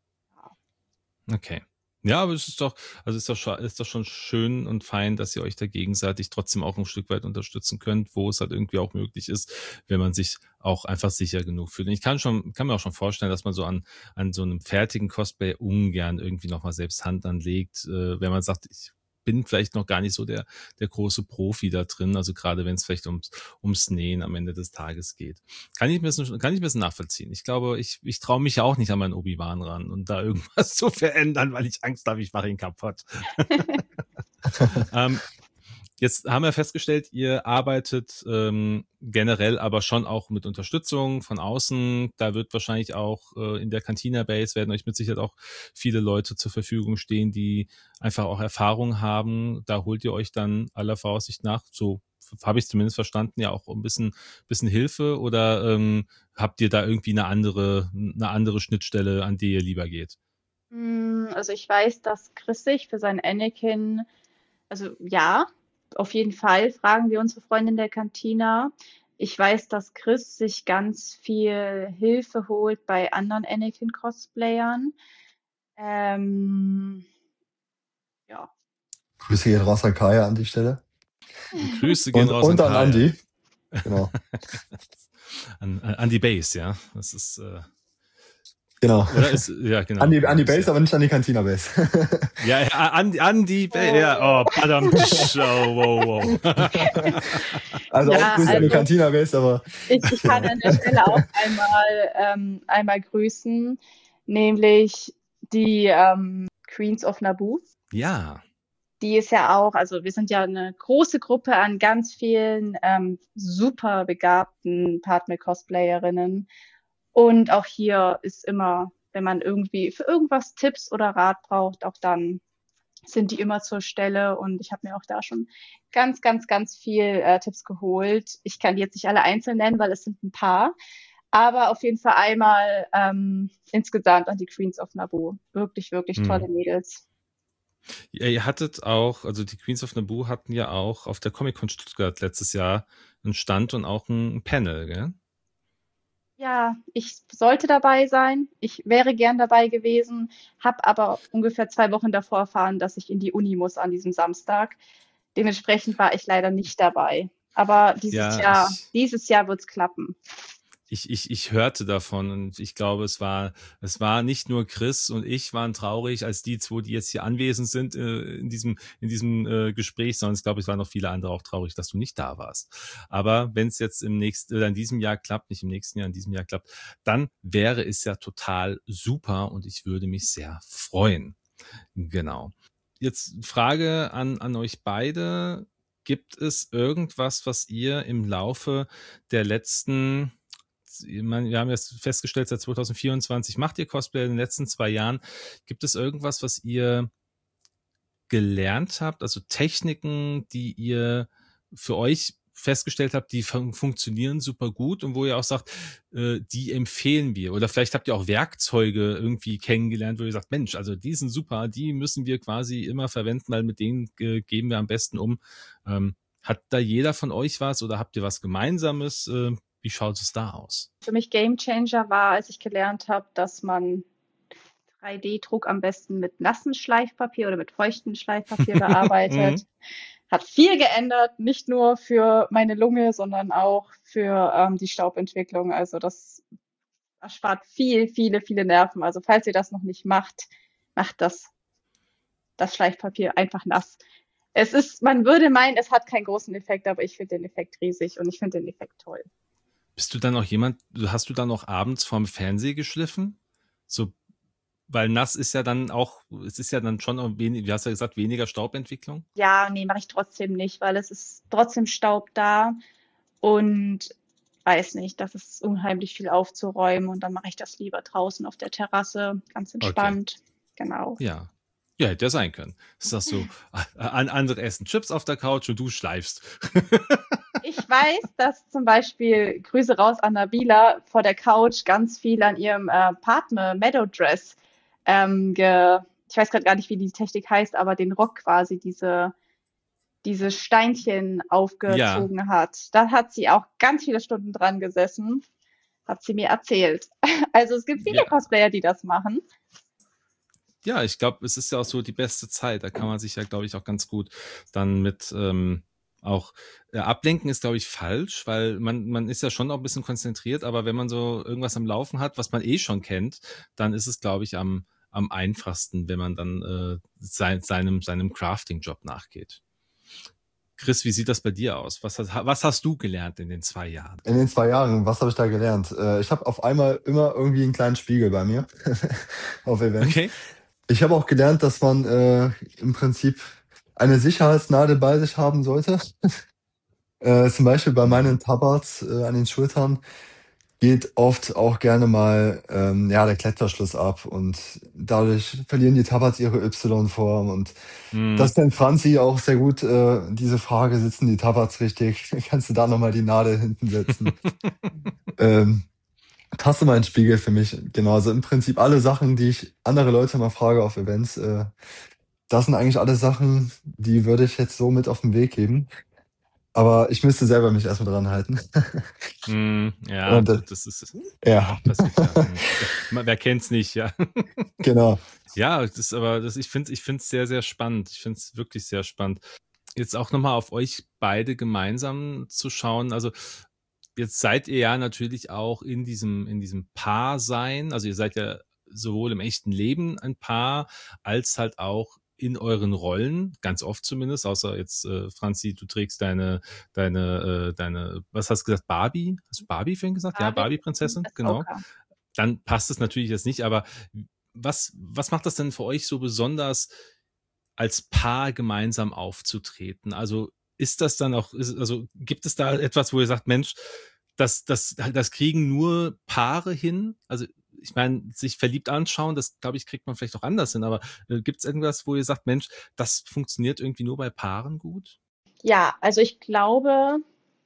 Okay. Ja, aber es ist doch, also ist doch, scha- ist doch schon schön und fein, dass ihr euch da gegenseitig trotzdem auch ein Stück weit unterstützen könnt, wo es halt irgendwie auch möglich ist, wenn man sich auch einfach sicher genug fühlt. Und ich kann schon, kann mir auch schon vorstellen, dass man so an, an so einem fertigen Cosplay ungern irgendwie nochmal selbst Hand anlegt, äh, wenn man sagt, ich bin vielleicht noch gar nicht so der, der große Profi da drin, also gerade wenn es vielleicht ums, ums Nähen am Ende des Tages geht. Kann ich ein bisschen, kann ich ein bisschen nachvollziehen. Ich glaube, ich, ich traue mich ja auch nicht an meinen Obi-Wan ran und da irgendwas zu verändern, weil ich Angst habe, ich mache ihn kaputt. ähm, Jetzt haben wir festgestellt, ihr arbeitet ähm, generell aber schon auch mit Unterstützung von außen. Da wird wahrscheinlich auch äh, in der Cantina Base werden euch mit Sicherheit auch viele Leute zur Verfügung stehen, die einfach auch Erfahrung haben. Da holt ihr euch dann aller Voraussicht nach, so habe ich zumindest verstanden, ja auch ein bisschen, bisschen Hilfe, oder ähm, habt ihr da irgendwie eine andere, eine andere Schnittstelle, an die ihr lieber geht? Mm, Also ich weiß, dass Chris sich für sein Anakin, also ja, auf jeden Fall fragen wir unsere Freundin der Cantina. Ich weiß, dass Chris sich ganz viel Hilfe holt bei anderen Anakin-Cosplayern. Ähm, ja. Grüße gehen raus an Kaya an die Stelle. Grüße gehen Und, raus an und an Kaya. Andi. Genau. an, an die Base, ja. Das ist, äh, Genau. oder ist, ja, genau. An die, genau, an die ist, Base, ja. aber nicht an die Cantina Base. Ja, ja, an, an die Base, ja, oh, badam, tsch, oh, wow, wow. Also auch Ja, Grüße an die also Cantina Base, aber ich, ich kann genau. an der Stelle auch einmal, ähm, einmal grüßen, nämlich die ähm, Queens of Naboo. Ja, Die ist ja auch, also wir sind ja eine große Gruppe an ganz vielen ähm, super begabten Padme-Cosplayerinnen. Und auch hier ist immer, wenn man irgendwie für irgendwas Tipps oder Rat braucht, auch dann sind die immer zur Stelle. Und ich habe mir auch da schon ganz, ganz, ganz viel äh, Tipps geholt. Ich kann die jetzt nicht alle einzeln nennen, weil es sind ein paar. Aber auf jeden Fall einmal ähm, insgesamt an die Queens of Naboo. Wirklich, wirklich tolle hm. Mädels. Ja, ihr hattet auch, also die Queens of Naboo hatten ja auch auf der Comic-Con Stuttgart letztes Jahr einen Stand und auch ein Panel, gell? Ja, ich sollte dabei sein. Ich wäre gern dabei gewesen, habe aber ungefähr zwei Wochen davor erfahren, dass ich in die Uni muss an diesem Samstag. Dementsprechend war ich leider nicht dabei. Aber dieses Ja, Jahr, ich, dieses Jahr wird's klappen. ich, ich, ich hörte davon und ich glaube, es war, es war nicht nur Chris und ich waren traurig als die zwei, die jetzt hier anwesend sind äh, in diesem, in diesem äh, Gespräch, sondern ich glaube, es waren noch viele andere auch traurig, dass du nicht da warst. Aber wenn es jetzt im nächsten, oder in diesem Jahr klappt, nicht im nächsten Jahr, in diesem Jahr klappt, dann wäre es ja total super und ich würde mich sehr freuen. Genau. Jetzt Frage an, an euch beide. Gibt es irgendwas, was ihr im Laufe der letzten, ich meine, wir haben jetzt festgestellt, seit zwanzig vierundzwanzig macht ihr Cosplay, in den letzten zwei Jahren. Gibt es irgendwas, was ihr gelernt habt, also Techniken, die ihr für euch festgestellt habt, die fun funktionieren super gut und wo ihr auch sagt, äh, die empfehlen wir? Oder vielleicht habt ihr auch Werkzeuge irgendwie kennengelernt, wo ihr sagt, Mensch, also die sind super, die müssen wir quasi immer verwenden, weil mit denen äh, gehen wir am besten um. Ähm, hat da jeder von euch was oder habt ihr was Gemeinsames? Äh, wie schaut es da aus? Für mich Gamechanger war, als ich gelernt habe, dass man drei D Druck am besten mit nassem Schleifpapier oder mit feuchtem Schleifpapier bearbeitet. Hat viel geändert, nicht nur für meine Lunge, sondern auch für ähm, die Staubentwicklung. Also das erspart viel, viele, viele Nerven. Also falls ihr das noch nicht macht, macht das, das Schleifpapier einfach nass. Es ist, man würde meinen, es hat keinen großen Effekt, aber ich finde den Effekt riesig und ich finde den Effekt toll. Bist du dann auch jemand, hast du dann auch abends vorm Fernseher geschliffen? So, weil nass ist ja dann auch, es ist ja dann schon auch wenig, wie hast du ja gesagt, weniger Staubentwicklung? Ja, nee, mache ich trotzdem nicht, weil es ist trotzdem Staub da und weiß nicht, das ist unheimlich viel aufzuräumen und dann mache ich das lieber draußen auf der Terrasse, ganz entspannt. Okay. Genau. Ja. Ja, hätte ja sein können. Das sagst du, an andere essen Chips auf der Couch und du schleifst. Ich weiß, dass zum Beispiel, Grüße raus an Nabila, vor der Couch ganz viel an ihrem äh, Partner Meadow Dress, ähm, ge, ich weiß gerade gar nicht, wie die Technik heißt, aber den Rock quasi, diese, diese Steinchen aufgezogen ja. hat. Da hat sie auch ganz viele Stunden dran gesessen, hat sie mir erzählt. Also es gibt viele ja. Cosplayer, die das machen. Ja, ich glaube, es ist ja auch so die beste Zeit. Da kann man sich ja, glaube ich, auch ganz gut dann mit ähm, auch äh, ablenken ist, glaube ich, falsch, weil man man ist ja schon auch ein bisschen konzentriert, aber wenn man so irgendwas am Laufen hat, was man eh schon kennt, dann ist es, glaube ich, am am einfachsten, wenn man dann äh, sein, seinem seinem Crafting-Job nachgeht. Chris, wie sieht das bei dir aus? Was hast, was hast du gelernt in den zwei Jahren? In den zwei Jahren, was habe ich da gelernt? Äh, ich habe auf einmal immer irgendwie einen kleinen Spiegel bei mir auf Events. Okay. Ich habe auch gelernt, dass man äh, im Prinzip eine Sicherheitsnadel bei sich haben sollte. äh, zum Beispiel bei meinen Tabards äh, an den Schultern geht oft auch gerne mal ähm, ja der Klettverschluss ab und dadurch verlieren die Tabards ihre Y-Form und mm. das kennt Franzi auch sehr gut, äh, diese Frage, sitzen die Tabards richtig? Kannst du da nochmal die Nadel hinten setzen? ähm, Hast du mal einen Spiegel für mich? Genau, also im Prinzip alle Sachen, die ich andere Leute mal frage auf Events, äh, das sind eigentlich alle Sachen, die würde ich jetzt so mit auf den Weg geben. Aber ich müsste selber mich erstmal dran halten. Mm, ja, Und, äh, das ist ja. auch passiert. Ja. Wer kennt's nicht, ja. Genau. Ja, das ist aber, das, ich finde, ich finde es sehr, sehr spannend. Ich finde es wirklich sehr spannend. Jetzt auch nochmal auf euch beide gemeinsam zu schauen. Also jetzt seid ihr ja natürlich auch in diesem, in diesem Paar-Sein. Also ihr seid ja sowohl im echten Leben ein Paar, als halt auch in euren Rollen, ganz oft zumindest, außer jetzt, äh, Franzi, du trägst deine, deine, äh, deine, was hast du gesagt, Barbie? Hast du Barbie vorhin gesagt? Barbie, ja, Barbie-Prinzessin, genau. Okay. Dann passt es natürlich jetzt nicht, aber was, was macht das denn für euch so besonders, als Paar gemeinsam aufzutreten? Also ist das dann auch, ist, also gibt es da etwas, wo ihr sagt, Mensch, das, das, das kriegen nur Paare hin? Also ich meine, sich verliebt anschauen, das, glaube ich, kriegt man vielleicht auch anders hin, aber äh, gibt es irgendwas, wo ihr sagt, Mensch, das funktioniert irgendwie nur bei Paaren gut? Ja, also ich glaube,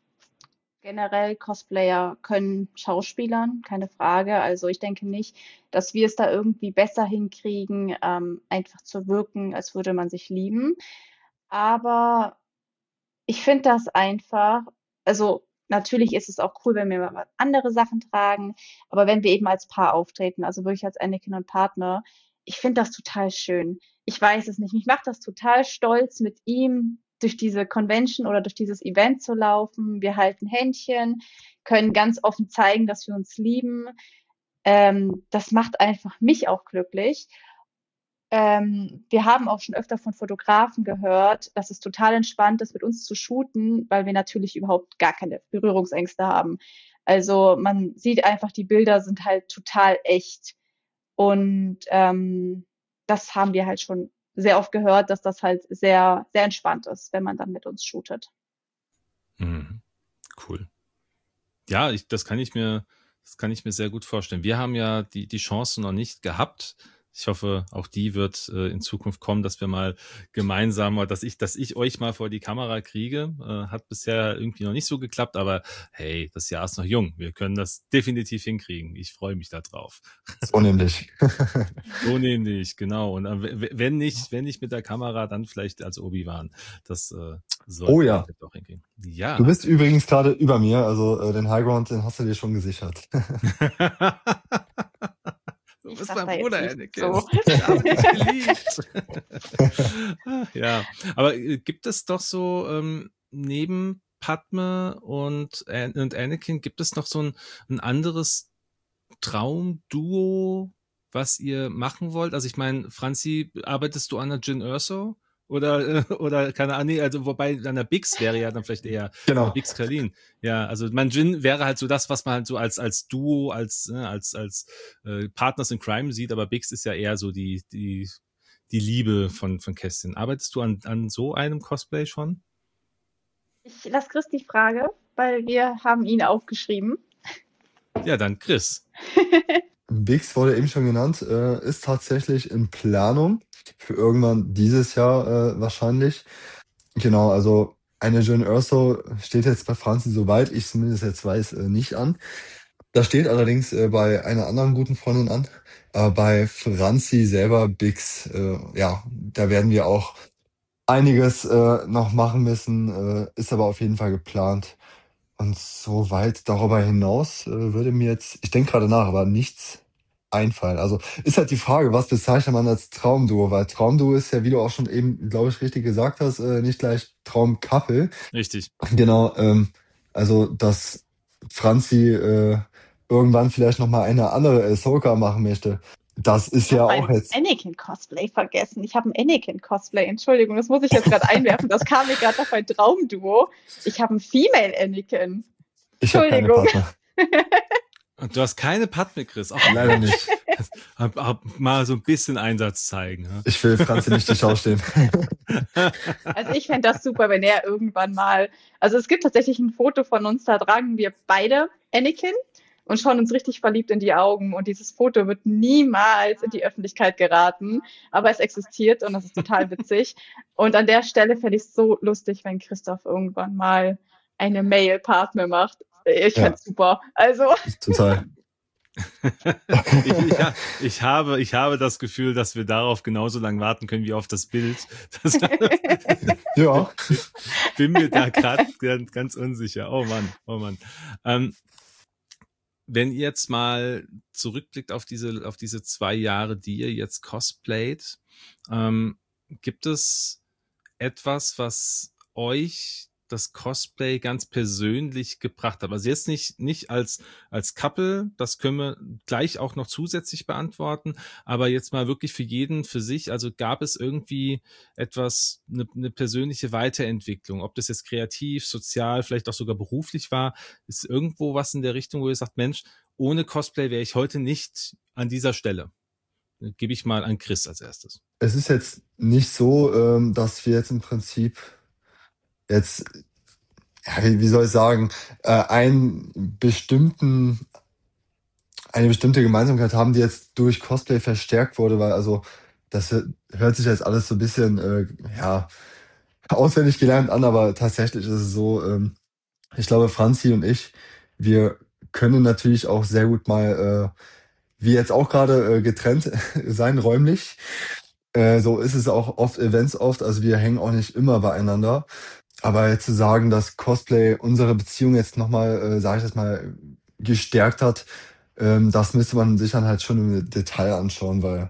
generell Cosplayer können Schauspielern, keine Frage. Also ich denke nicht, dass wir es da irgendwie besser hinkriegen, ähm, einfach zu wirken, als würde man sich lieben. Aber ich finde das einfach, also natürlich ist es auch cool, wenn wir mal andere Sachen tragen, aber wenn wir eben als Paar auftreten, also wirklich als Anakin und Partner, ich finde das total schön. Ich weiß es nicht, mich macht das total stolz, mit ihm durch diese Convention oder durch dieses Event zu laufen. Wir halten Händchen, können ganz offen zeigen, dass wir uns lieben. Ähm, das macht einfach mich auch glücklich. Ähm, wir haben auch schon öfter von Fotografen gehört, dass es total entspannt ist, mit uns zu shooten, weil wir natürlich überhaupt gar keine Berührungsängste haben. Also man sieht einfach, die Bilder sind halt total echt. Und ähm, das haben wir halt schon sehr oft gehört, dass das halt sehr, sehr entspannt ist, wenn man dann mit uns shootet. Mhm. Cool. Ja, ich, das kann ich mir, das kann ich mir sehr gut vorstellen. Wir haben ja die, die Chance noch nicht gehabt, Ich hoffe, auch die wird äh, in Zukunft kommen, dass wir mal gemeinsam, oder dass ich, dass ich euch mal vor die Kamera kriege. Äh, hat bisher irgendwie noch nicht so geklappt, aber hey, das Jahr ist noch jung. Wir können das definitiv hinkriegen. Ich freue mich da drauf. So nämlich. So nämlich, genau. Und äh, wenn nicht, wenn nicht mit der Kamera, dann vielleicht als Obi-Wan. Das äh, sollten Oh ja. wir doch hinkriegen. Ja. Du bist übrigens gerade über mir, also äh, den Highground, den hast du dir schon gesichert. Du Ich bist sag da mein jetzt Bruder, nichts Anakin. so. Ich habe dich geliebt. Ja, aber äh, gibt es doch so ähm, neben Padme und, An- und Anakin, gibt es noch so ein, ein anderes Traumduo, was ihr machen wollt? Also ich meine, Franzi, arbeitest du an der Jyn Erso? Oder, äh, oder keine Ahnung, nee, also wobei an der Bix wäre ja dann vielleicht eher Genau. Bix Kalin. Ja, also mein Jyn wäre halt so das, was man halt so als als Duo, als ne, als als äh, Partners in Crime sieht, aber Bix ist ja eher so die die die Liebe von von Kästchen. Arbeitest du an an so einem Cosplay schon? Ich lasse Chris die Frage, weil wir haben ihn aufgeschrieben. Ja, dann Chris. Bix wurde eben schon genannt, äh, ist tatsächlich in Planung für irgendwann dieses Jahr äh, wahrscheinlich. Genau, also eine Jyn Erso steht jetzt bei Franzi, soweit ich zumindest jetzt weiß, äh, nicht an. Da steht allerdings äh, bei einer anderen guten Freundin an. Aber bei Franzi selber, Bix, äh, ja, da werden wir auch einiges äh, noch machen müssen, äh, ist aber auf jeden Fall geplant. Und so weit darüber hinaus äh, würde mir jetzt, ich denke gerade nach, aber nichts einfallen. Also ist halt die Frage, was bezeichnet man als Traumduo? Weil Traumduo ist ja, wie du auch schon eben, glaube ich, richtig gesagt hast, äh, nicht gleich Traumcouple. Richtig. Genau, ähm, also dass Franzi äh, irgendwann vielleicht nochmal eine andere Ahsoka machen möchte. Das ist Ich ja habe auch ein jetzt. Anakin-Cosplay vergessen. Ich habe ein Anakin-Cosplay. Entschuldigung, das muss ich jetzt gerade einwerfen. Das kam mir gerade auf ein Traumduo. Ich habe ein Female Anakin. Ich habe keine Entschuldigung. Partner. Und du hast keine Padme, Chris. Auch Leider nicht. hab, hab mal so ein bisschen Einsatz zeigen. Ja? Ich will Franzi nicht die Schau stehen. Also ich fände das super, wenn er irgendwann mal. Also es gibt tatsächlich ein Foto von uns, da tragen wir beide Anakin und schauen uns richtig verliebt in die Augen. Und dieses Foto wird niemals in die Öffentlichkeit geraten, aber es existiert und das ist total witzig. Und an der Stelle fände ich es so lustig, wenn Christoph irgendwann mal eine Male-Partner macht. Ich Ja. fände es super. Also Total. ich, ich, ich, habe, ich habe das Gefühl, dass wir darauf genauso lange warten können wie auf das Bild. Das, Ja. bin mir da gerade ganz, ganz unsicher. Oh Mann, oh Mann. Ähm, wenn ihr jetzt mal zurückblickt auf diese, auf diese zwei Jahre, die ihr jetzt cosplayt, ähm, gibt es etwas, was euch das Cosplay ganz persönlich gebracht hat? Also jetzt nicht, nicht als, als Couple, das können wir gleich auch noch zusätzlich beantworten, aber jetzt mal wirklich für jeden für sich. Also gab es irgendwie etwas, eine, eine persönliche Weiterentwicklung, ob das jetzt kreativ, sozial, vielleicht auch sogar beruflich war? Ist irgendwo was in der Richtung, wo ihr sagt, Mensch, ohne Cosplay wäre ich heute nicht an dieser Stelle? Gebe ich mal an Chris als erstes. Es ist jetzt nicht so, ähm, dass wir jetzt im Prinzip jetzt, ja, wie, wie soll ich sagen, äh, einen bestimmten, eine bestimmte Gemeinsamkeit haben, die jetzt durch Cosplay verstärkt wurde, weil also das hört sich jetzt alles so ein bisschen, äh, ja, auswendig gelernt an, aber tatsächlich ist es so, ähm, ich glaube, Franzi und ich, wir können natürlich auch sehr gut mal, äh, wie jetzt auch gerade, äh, getrennt sein räumlich. Äh, so ist es auch oft, Events oft, also wir hängen auch nicht immer beieinander. Aber jetzt zu sagen, dass Cosplay unsere Beziehung jetzt nochmal, äh, sage ich jetzt mal, gestärkt hat, ähm, das müsste man sich dann halt schon im Detail anschauen, weil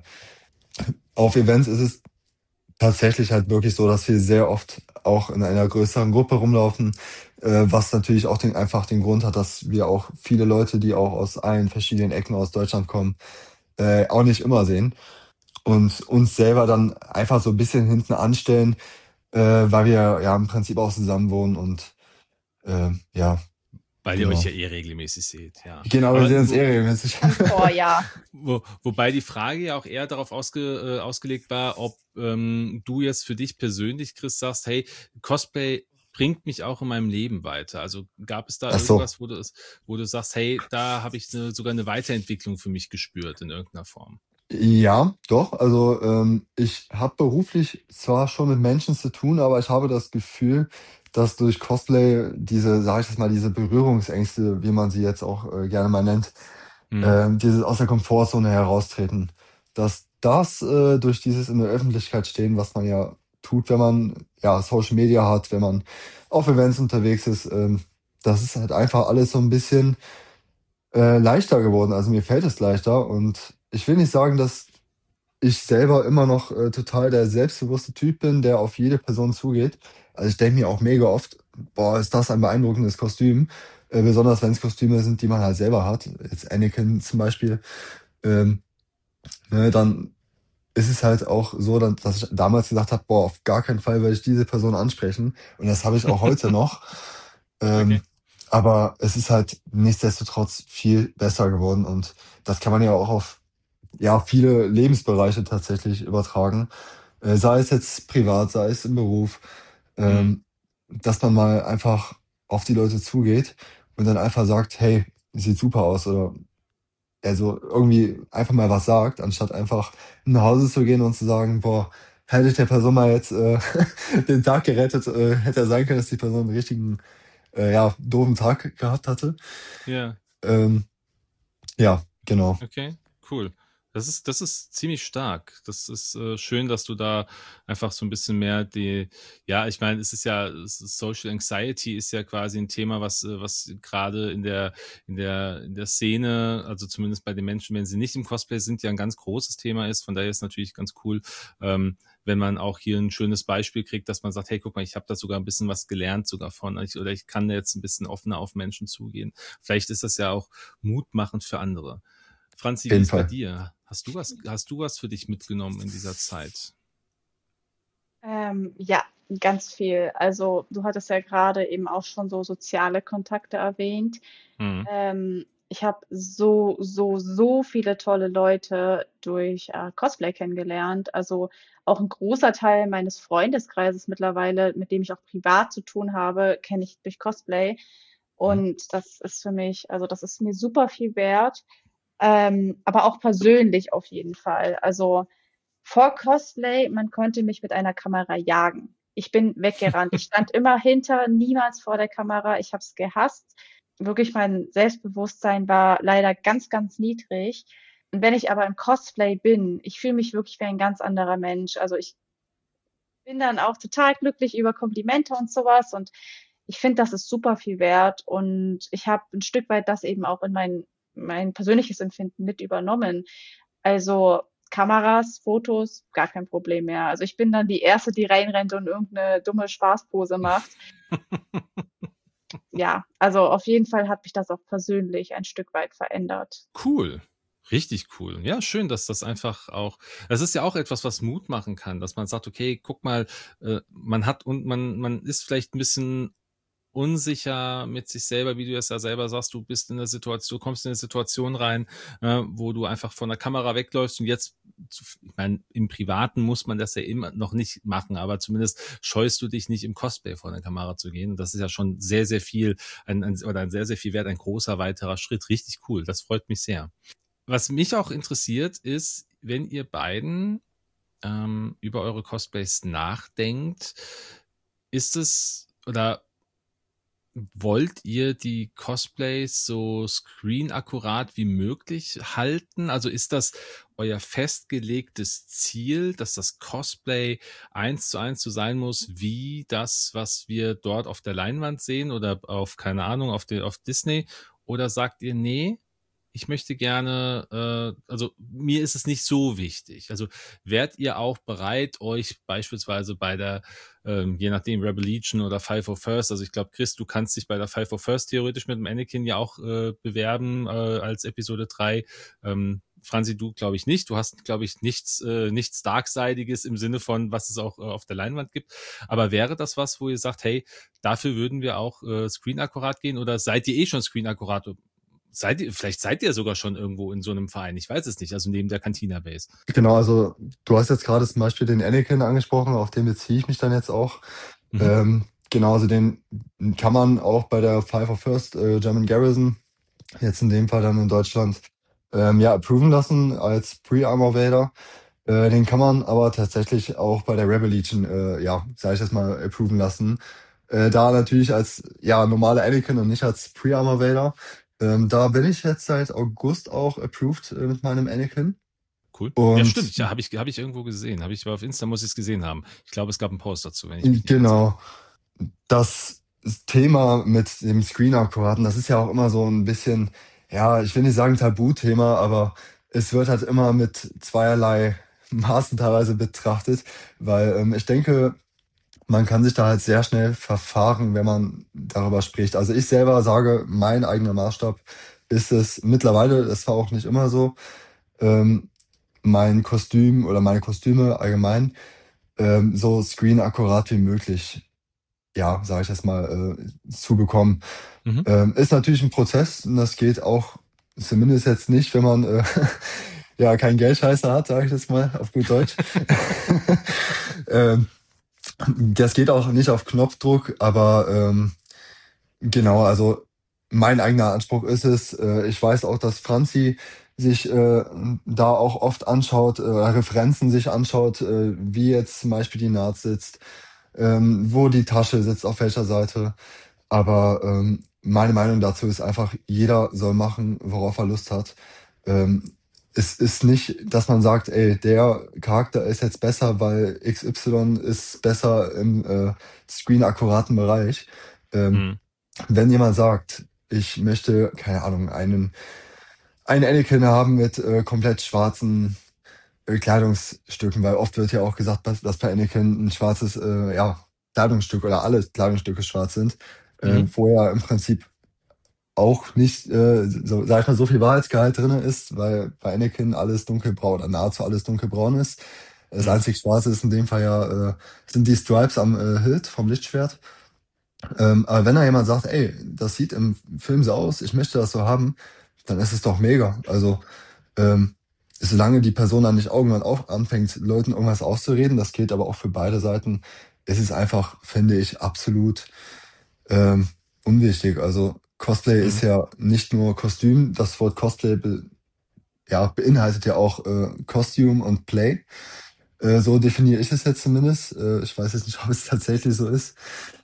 auf Events ist es tatsächlich halt wirklich so, dass wir sehr oft auch in einer größeren Gruppe rumlaufen, äh, was natürlich auch den, einfach den Grund hat, dass wir auch viele Leute, die auch aus allen verschiedenen Ecken aus Deutschland kommen, äh, auch nicht immer sehen und uns selber dann einfach so ein bisschen hinten anstellen, äh, weil wir ja im Prinzip auch zusammen wohnen und äh, ja. Weil ihr genau. euch ja eh regelmäßig seht, ja. Genau, wir Aber sehen uns wo- eh regelmäßig. oh ja. Wo, wobei die Frage ja auch eher darauf ausge, äh, ausgelegt war, ob ähm, du jetzt für dich persönlich, Chris, sagst, hey, Cosplay bringt mich auch in meinem Leben weiter. Also gab es da Ach so. irgendwas, wo du, wo du sagst, hey, da habe ich eine, sogar eine Weiterentwicklung für mich gespürt in irgendeiner Form? Ja, doch. Also ähm, ich habe beruflich zwar schon mit Menschen zu tun, aber ich habe das Gefühl, dass durch Cosplay diese, sage ich jetzt mal, diese Berührungsängste, wie man sie jetzt auch äh, gerne mal nennt, Mhm. ähm, dieses aus der Komfortzone heraustreten, dass das äh, durch dieses in der Öffentlichkeit stehen, was man ja tut, wenn man ja Social Media hat, wenn man auf Events unterwegs ist, ähm, das ist halt einfach alles so ein bisschen äh, leichter geworden. Also mir fällt es leichter und ich will nicht sagen, dass ich selber immer noch äh, total der selbstbewusste Typ bin, der auf jede Person zugeht. Also ich denke mir auch mega oft, boah, ist das ein beeindruckendes Kostüm. Äh, besonders wenn es Kostüme sind, die man halt selber hat. Jetzt Anakin zum Beispiel. Ähm, ne, dann ist es halt auch so, dann- dass ich damals gesagt habe, boah, auf gar keinen Fall werde ich diese Person ansprechen. Und das habe ich auch heute noch. Okay. Ähm, aber es ist halt nichtsdestotrotz viel besser geworden. Und das kann man ja auch auf ja, viele Lebensbereiche tatsächlich übertragen. Äh, sei es jetzt privat, sei es im Beruf, Mhm. ähm, dass man mal einfach auf die Leute zugeht und dann einfach sagt, hey, sieht super aus oder also irgendwie einfach mal was sagt, anstatt einfach nach Hause zu gehen und zu sagen, boah, hätte ich der Person mal jetzt äh, den Tag gerettet, äh, hätte ja sein können, dass die Person einen richtigen, äh, ja, doofen Tag gehabt hatte. Ja. Ähm, ja, genau. Okay, cool. Das ist, das ist ziemlich stark. Das ist äh, schön, dass du da einfach so ein bisschen mehr die, ja, ich meine, es ist ja, es ist Social Anxiety ist ja quasi ein Thema, was, äh, was gerade in der, in der, in der Szene, also zumindest bei den Menschen, wenn sie nicht im Cosplay sind, ja ein ganz großes Thema ist. Von daher ist natürlich ganz cool, ähm, wenn man auch hier ein schönes Beispiel kriegt, dass man sagt, hey, guck mal, ich habe da sogar ein bisschen was gelernt sogar von, ich, oder ich kann da jetzt ein bisschen offener auf Menschen zugehen. Vielleicht ist das ja auch mutmachend für andere. Franzi, Auf wie jeden ist bei Fall. dir? Hast du was, hast du was für dich mitgenommen in dieser Zeit? Ähm, ja, ganz viel. Also du hattest ja gerade eben auch schon so soziale Kontakte erwähnt. Mhm. Ähm, ich habe so, so, so viele tolle Leute durch äh, Cosplay kennengelernt. Also auch ein großer Teil meines Freundeskreises mittlerweile, mit dem ich auch privat zu tun habe, kenne ich durch Cosplay. Mhm. Und das ist für mich, also das ist mir super viel wert. Ähm, aber auch persönlich auf jeden Fall. Also vor Cosplay, man konnte mich mit einer Kamera jagen. Ich bin weggerannt. Ich stand immer hinter, niemals vor der Kamera. Ich habe es gehasst. Wirklich, mein Selbstbewusstsein war leider ganz, ganz niedrig. Und wenn ich aber im Cosplay bin, ich fühle mich wirklich wie ein ganz anderer Mensch. Also ich bin dann auch total glücklich über Komplimente und sowas. Und ich finde, das ist super viel wert. Und ich habe ein Stück weit das eben auch in mein, mein persönliches Empfinden mit übernommen. Also Kameras, Fotos, gar kein Problem mehr. Also ich bin dann die Erste, die reinrennt und irgendeine dumme Spaßpose macht. Ja, also auf jeden Fall hat mich das auch persönlich ein Stück weit verändert. Cool. Richtig cool. Ja, schön, dass das einfach auch, das ist ja auch etwas, was Mut machen kann, dass man sagt, okay, guck mal, äh, man hat und man, man ist vielleicht ein bisschen unsicher mit sich selber, wie du es ja selber sagst, du bist in der Situation, du kommst in eine Situation rein, äh, wo du einfach von der Kamera wegläufst und jetzt, ich meine, im Privaten muss man das ja immer noch nicht machen, aber zumindest scheust du dich nicht im Cosplay vor der Kamera zu gehen. Das ist ja schon sehr, sehr viel, ein, ein, oder ein sehr, sehr viel wert, ein großer weiterer Schritt. Richtig cool. Das freut mich sehr. Was mich auch interessiert ist, wenn ihr beiden ähm, über eure Cosplays nachdenkt, ist es oder wollt ihr die Cosplays so screen-akkurat wie möglich halten? Also ist das euer festgelegtes Ziel, dass das Cosplay eins zu eins so sein muss, wie das, was wir dort auf der Leinwand sehen oder auf, keine Ahnung, auf, der, auf Disney? Oder sagt ihr, nee, ich möchte gerne, äh, also mir ist es nicht so wichtig. Also wärt ihr auch bereit, euch beispielsweise bei der, ähm, je nachdem, Rebel Legion oder Five oh First, also ich glaube, Chris, du kannst dich bei der Five oh First theoretisch mit dem Anakin ja auch äh, bewerben äh, als Episode drei. Ähm, Franzi, du glaube ich nicht. Du hast, glaube ich, nichts, äh, nichts Darksidiges im Sinne von, was es auch äh, auf der Leinwand gibt. Aber wäre das was, wo ihr sagt, hey, dafür würden wir auch äh, screen-akkurat gehen oder seid ihr eh schon screen-akkurat? Seid ihr, vielleicht seid ihr sogar schon irgendwo in so einem Verein, ich weiß es nicht, also neben der Cantina Base. Genau, also du hast jetzt gerade zum Beispiel den Anakin angesprochen, auf den beziehe ich mich dann jetzt auch. Mhm. Ähm, genau, also den kann man auch bei der Five of First äh, German Garrison, jetzt in dem Fall dann in Deutschland, ähm, ja, approven lassen als Pre-Armor Vader. Äh, den kann man aber tatsächlich auch bei der Rebel Legion, äh, ja, sag ich jetzt mal, approven lassen. Äh, da natürlich als, ja, normale Anakin und nicht als Pre-Armor Vader. Ähm, da bin ich jetzt seit August auch approved äh, mit meinem Anakin. Cool. Ja, Und stimmt. Ja, habe ich, hab ich irgendwo gesehen. Habe ich auf Insta muss ich es gesehen haben. Ich glaube, es gab einen Post dazu, wenn ich mich nicht irre. genau, das Thema mit dem Screen-Akkuraten, das ist ja auch immer so ein bisschen, ja, ich will nicht sagen Tabuthema, aber es wird halt immer mit zweierlei Maßen teilweise betrachtet, weil ähm, ich denke, man kann sich da halt sehr schnell verfahren, wenn man darüber spricht. Also ich selber sage, mein eigener Maßstab ist es mittlerweile, das war auch nicht immer so, ähm, mein Kostüm oder meine Kostüme allgemein ähm, so screen-akkurat wie möglich, ja, sage ich jetzt mal, äh, zu bekommen. Mhm. Ähm, ist natürlich ein Prozess und das geht auch zumindest jetzt nicht, wenn man äh, ja keinen Geldscheißer hat, sage ich jetzt mal auf gut Deutsch. ähm, das geht auch nicht auf Knopfdruck, aber ähm, genau, also mein eigener Anspruch ist es. Äh, ich weiß auch, dass Franzi sich äh, da auch oft anschaut, äh, Referenzen sich anschaut, äh, wie jetzt zum Beispiel die Naht sitzt, ähm, wo die Tasche sitzt, auf welcher Seite. Aber ähm, meine Meinung dazu ist einfach, jeder soll machen, worauf er Lust hat. Ähm, es ist nicht, dass man sagt, ey, der Charakter ist jetzt besser, weil X Y ist besser im äh, screen-akkuraten Bereich. Ähm, Mhm. wenn jemand sagt, ich möchte, keine Ahnung, einen, einen Anakin haben mit äh, komplett schwarzen äh, Kleidungsstücken, weil oft wird ja auch gesagt, dass, dass bei Anakin ein schwarzes äh, ja, Kleidungsstück oder alle Kleidungsstücke schwarz sind, äh, Mhm. wo ja im Prinzip auch nicht, äh, so, sag ich mal, so viel Wahrheitsgehalt drin ist, weil bei Anakin alles dunkelbraun oder nahezu alles dunkelbraun ist. Das Mhm. einzig Schwarze ist in dem Fall ja, äh, sind die Stripes am äh, Hilt vom Lichtschwert. Ähm, aber wenn da jemand sagt, ey, das sieht im Film so aus, ich möchte das so haben, dann ist es doch mega. Also, ähm, solange die Person dann nicht irgendwann auf anfängt, Leuten irgendwas auszureden, das gilt aber auch für beide Seiten, ist es einfach, finde ich, absolut ähm, unwichtig. Also Cosplay ist Mhm. ja nicht nur Kostüm, das Wort Cosplay be ja, beinhaltet ja auch äh, Costume und Play. Äh, so definiere ich es jetzt zumindest. Äh, ich weiß jetzt nicht, ob es tatsächlich so ist.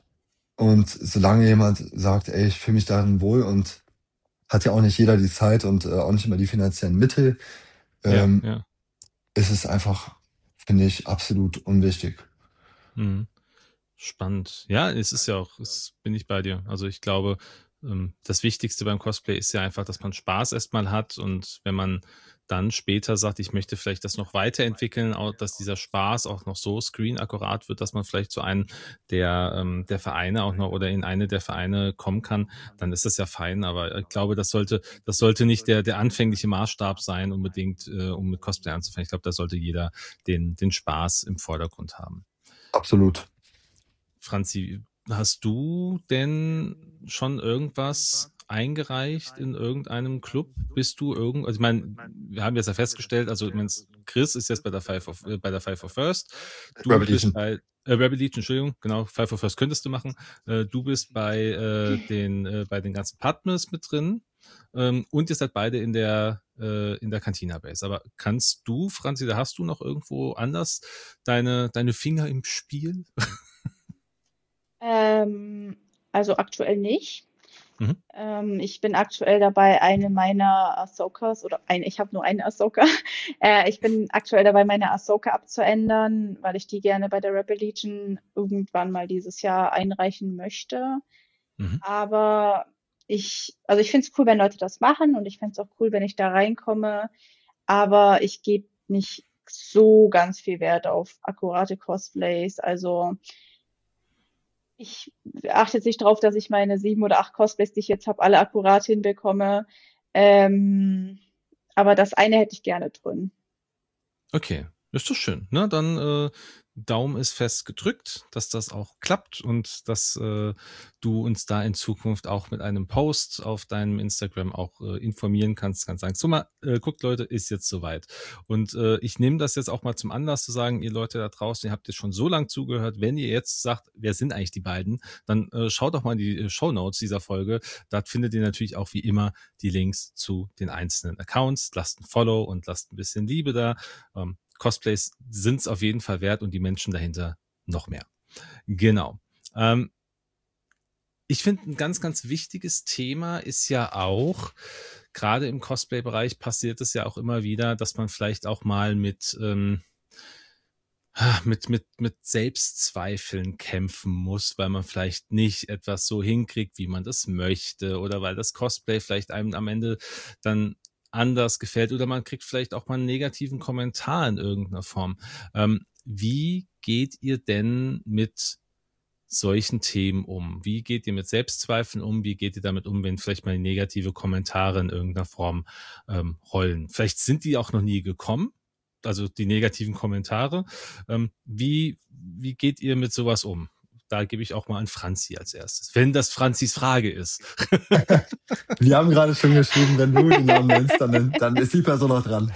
Und solange jemand sagt, ey, ich fühle mich darin wohl und hat ja auch nicht jeder die Zeit und äh, auch nicht immer die finanziellen Mittel, Ja, ähm, ja. ist es einfach, finde ich, absolut unwichtig. Mhm. Spannend. Ja, es ist ja auch, es bin ich bei dir. Also ich glaube, ähm, das Wichtigste beim Cosplay ist ja einfach, dass man Spaß erstmal hat und wenn man dann später sagt, ich möchte vielleicht das noch weiterentwickeln, auch, dass dieser Spaß auch noch so screen-akkurat wird, dass man vielleicht zu einem der, ähm, der Vereine auch noch oder in eine der Vereine kommen kann, dann ist das ja fein. Aber ich glaube, das sollte, das sollte nicht der, der anfängliche Maßstab sein, unbedingt, äh, um mit Cosplay anzufangen. Ich glaube, da sollte jeder den, den Spaß im Vordergrund haben. Absolut. Franzi, hast du denn schon irgendwas eingereicht in irgendeinem Club? Bist du irgend, also ich meine, wir haben jetzt ja festgestellt, also ich meine, Chris ist jetzt bei der Five of, äh, bei der Five for First, du bist Revolution. bei äh, Rebel Legion, Entschuldigung, genau, Five for First könntest du machen. Äh, du bist bei äh, den äh, bei den ganzen Partners mit drin ähm, und ihr seid beide in der äh, in der Cantina Base. Aber kannst du, Franzi, da hast du noch irgendwo anders deine deine Finger im Spiel? Ähm, also aktuell nicht. Mhm. Ähm, ich bin aktuell dabei, eine meiner Ahsokas oder ein, ich habe nur eine Ahsoka. Äh, ich bin aktuell dabei, meine Ahsoka abzuändern, weil ich die gerne bei der Rebel Legion irgendwann mal dieses Jahr einreichen möchte. Mhm. Aber ich, also ich finde es cool, wenn Leute das machen und ich finde es auch cool, wenn ich da reinkomme. Aber ich gebe nicht so ganz viel Wert auf akkurate Cosplays. Also ich achte jetzt nicht drauf, dass ich meine sieben oder acht Cosplays, die ich jetzt habe, alle akkurat hinbekomme. Ähm, aber das eine hätte ich gerne drin. Okay. Ist doch schön, ne? Dann äh, Daumen ist fest gedrückt, dass das auch klappt und dass äh, du uns da in Zukunft auch mit einem Post auf deinem Instagram auch äh, informieren kannst, kannst sagen, so mal, äh, guckt Leute, ist jetzt soweit. Und äh, ich nehme das jetzt auch mal zum Anlass zu sagen, ihr Leute da draußen, ihr habt jetzt schon so lang zugehört, wenn ihr jetzt sagt, wer sind eigentlich die beiden, dann äh, schaut doch mal in die äh, Shownotes dieser Folge. Dort findet ihr natürlich auch wie immer die Links zu den einzelnen Accounts. Lasst ein Follow und lasst ein bisschen Liebe da. Ähm, Cosplays sind es auf jeden Fall wert und die Menschen dahinter noch mehr. Genau. Ähm, ich finde, ein ganz, ganz wichtiges Thema ist ja auch, gerade im Cosplay-Bereich passiert es ja auch immer wieder, dass man vielleicht auch mal mit, ähm, mit, mit, mit Selbstzweifeln kämpfen muss, weil man vielleicht nicht etwas so hinkriegt, wie man das möchte oder weil das Cosplay vielleicht einem am Ende dann anders gefällt oder man kriegt vielleicht auch mal einen negativen Kommentar in irgendeiner Form. Ähm, wie geht ihr denn mit solchen Themen um? Wie geht ihr mit Selbstzweifeln um? Wie geht ihr damit um, wenn vielleicht mal negative Kommentare in irgendeiner Form ähm, rollen? Vielleicht sind die auch noch nie gekommen, also die negativen Kommentare. Ähm, wie, wie geht ihr mit sowas um? Da gebe ich auch mal an Franzi als erstes, wenn das Franzis Frage ist. Wir haben gerade schon geschrieben, wenn du den Namen nennst, dann, dann ist die Person auch dran.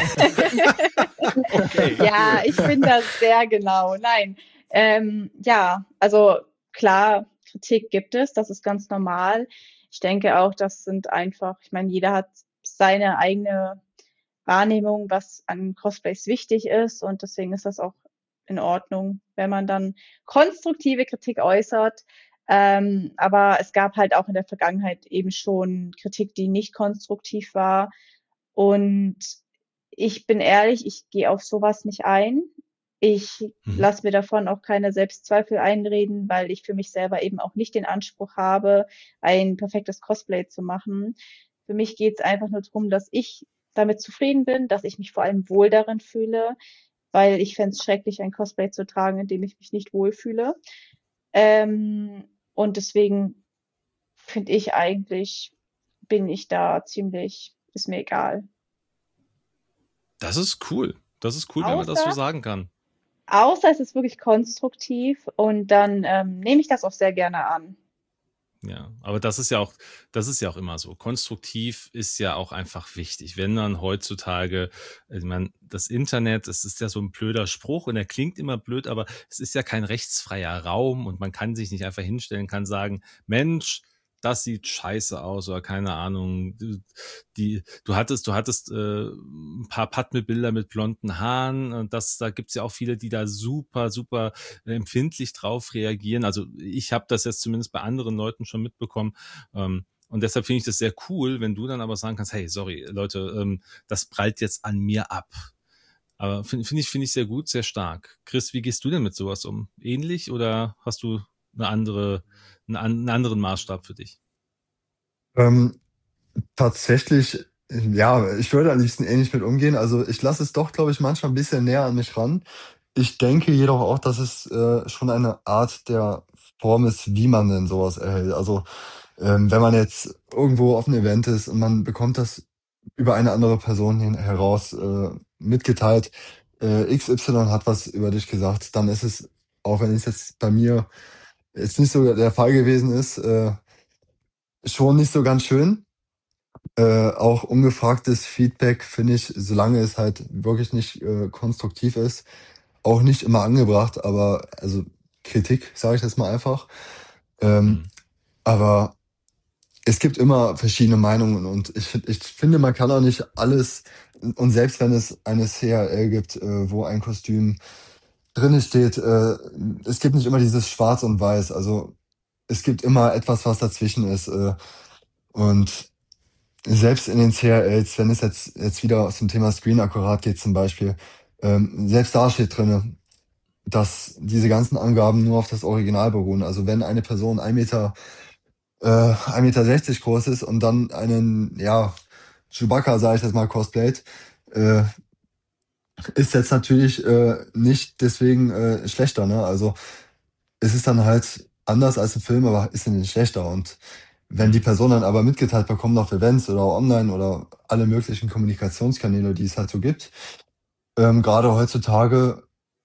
Okay. Ja, ich bin das sehr genau. Nein, ähm, ja, also klar, Kritik gibt es, das ist ganz normal. Ich denke auch, das sind einfach, ich meine, jeder hat seine eigene Wahrnehmung, was an Cosplays wichtig ist und deswegen ist das auch in Ordnung, wenn man dann konstruktive Kritik äußert. Ähm, aber es gab halt auch in der Vergangenheit eben schon Kritik, die nicht konstruktiv war. Und ich bin ehrlich, ich gehe auf sowas nicht ein. Ich Mhm. lasse mir davon auch keine Selbstzweifel einreden, weil ich für mich selber eben auch nicht den Anspruch habe, ein perfektes Cosplay zu machen. Für mich geht es einfach nur darum, dass ich damit zufrieden bin, dass ich mich vor allem wohl darin fühle, weil ich fände es schrecklich, ein Cosplay zu tragen, in dem ich mich nicht wohlfühle. Ähm, und deswegen finde ich eigentlich, bin ich da ziemlich, ist mir egal. Das ist cool. Das ist cool, wenn man das so Außer, sagen kann. außer es ist wirklich konstruktiv und dann ähm, nehme ich das auch sehr gerne an. Ja, aber das ist ja auch, das ist ja auch immer so. Konstruktiv ist ja auch einfach wichtig. Wenn man heutzutage, ich meine, das Internet, das ist ja so ein blöder Spruch und er klingt immer blöd, aber es ist ja kein rechtsfreier Raum und man kann sich nicht einfach hinstellen, kann sagen, Mensch, das sieht scheiße aus oder keine Ahnung. Die, du hattest, du hattest äh, ein paar Padme-Bilder mit blonden Haaren und das, da gibt's ja auch viele, die da super, super empfindlich drauf reagieren. Also ich habe das jetzt zumindest bei anderen Leuten schon mitbekommen. Ähm, und deshalb finde ich das sehr cool, wenn du dann aber sagen kannst, hey, sorry, Leute, ähm, das prallt jetzt an mir ab. Aber finde find ich, finde ich sehr gut, sehr stark. Chris, wie gehst du denn mit sowas um? Ähnlich oder hast du eine andere, einen, einen anderen Maßstab für dich? Ähm, tatsächlich, ja, ich würde am liebsten ähnlich mit umgehen. Also ich lasse es doch, glaube ich, manchmal ein bisschen näher an mich ran. Ich denke jedoch auch, dass es äh, schon eine Art der Form ist, wie man denn sowas erhält. Also ähm, wenn man jetzt irgendwo auf einem Event ist und man bekommt das über eine andere Person hin, heraus äh, mitgeteilt, äh, X Y hat was über dich gesagt, dann ist es, auch wenn es jetzt bei mir jetzt nicht so der Fall gewesen ist, äh, schon nicht so ganz schön. Äh, auch ungefragtes Feedback finde ich, solange es halt wirklich nicht äh, konstruktiv ist, auch nicht immer angebracht, aber also Kritik, sage ich jetzt mal einfach. Ähm, Mhm. aber es gibt immer verschiedene Meinungen und ich, ich finde, man kann auch nicht alles, und selbst wenn es eine C H L gibt, äh, wo ein Kostüm drin steht, äh, es gibt nicht immer dieses Schwarz und Weiß. Also es gibt immer etwas, was dazwischen ist. Äh, und selbst in den C R Ls, wenn es jetzt, jetzt wieder aus dem Thema Screen akkurat geht zum Beispiel, ähm, selbst da steht drinne, dass diese ganzen Angaben nur auf das Original beruhen. Also wenn eine Person ein Meter, äh, ein Meter sechzig groß ist und dann einen, ja, Chewbacca, sage ich jetzt mal, cosplayt, äh, ist jetzt natürlich äh, nicht deswegen äh, schlechter, ne? Also es ist dann halt anders als im Film, aber ist ja nicht schlechter. Und wenn die Person dann aber mitgeteilt bekommt auf Events oder online oder alle möglichen Kommunikationskanäle, die es halt so gibt, ähm, gerade heutzutage,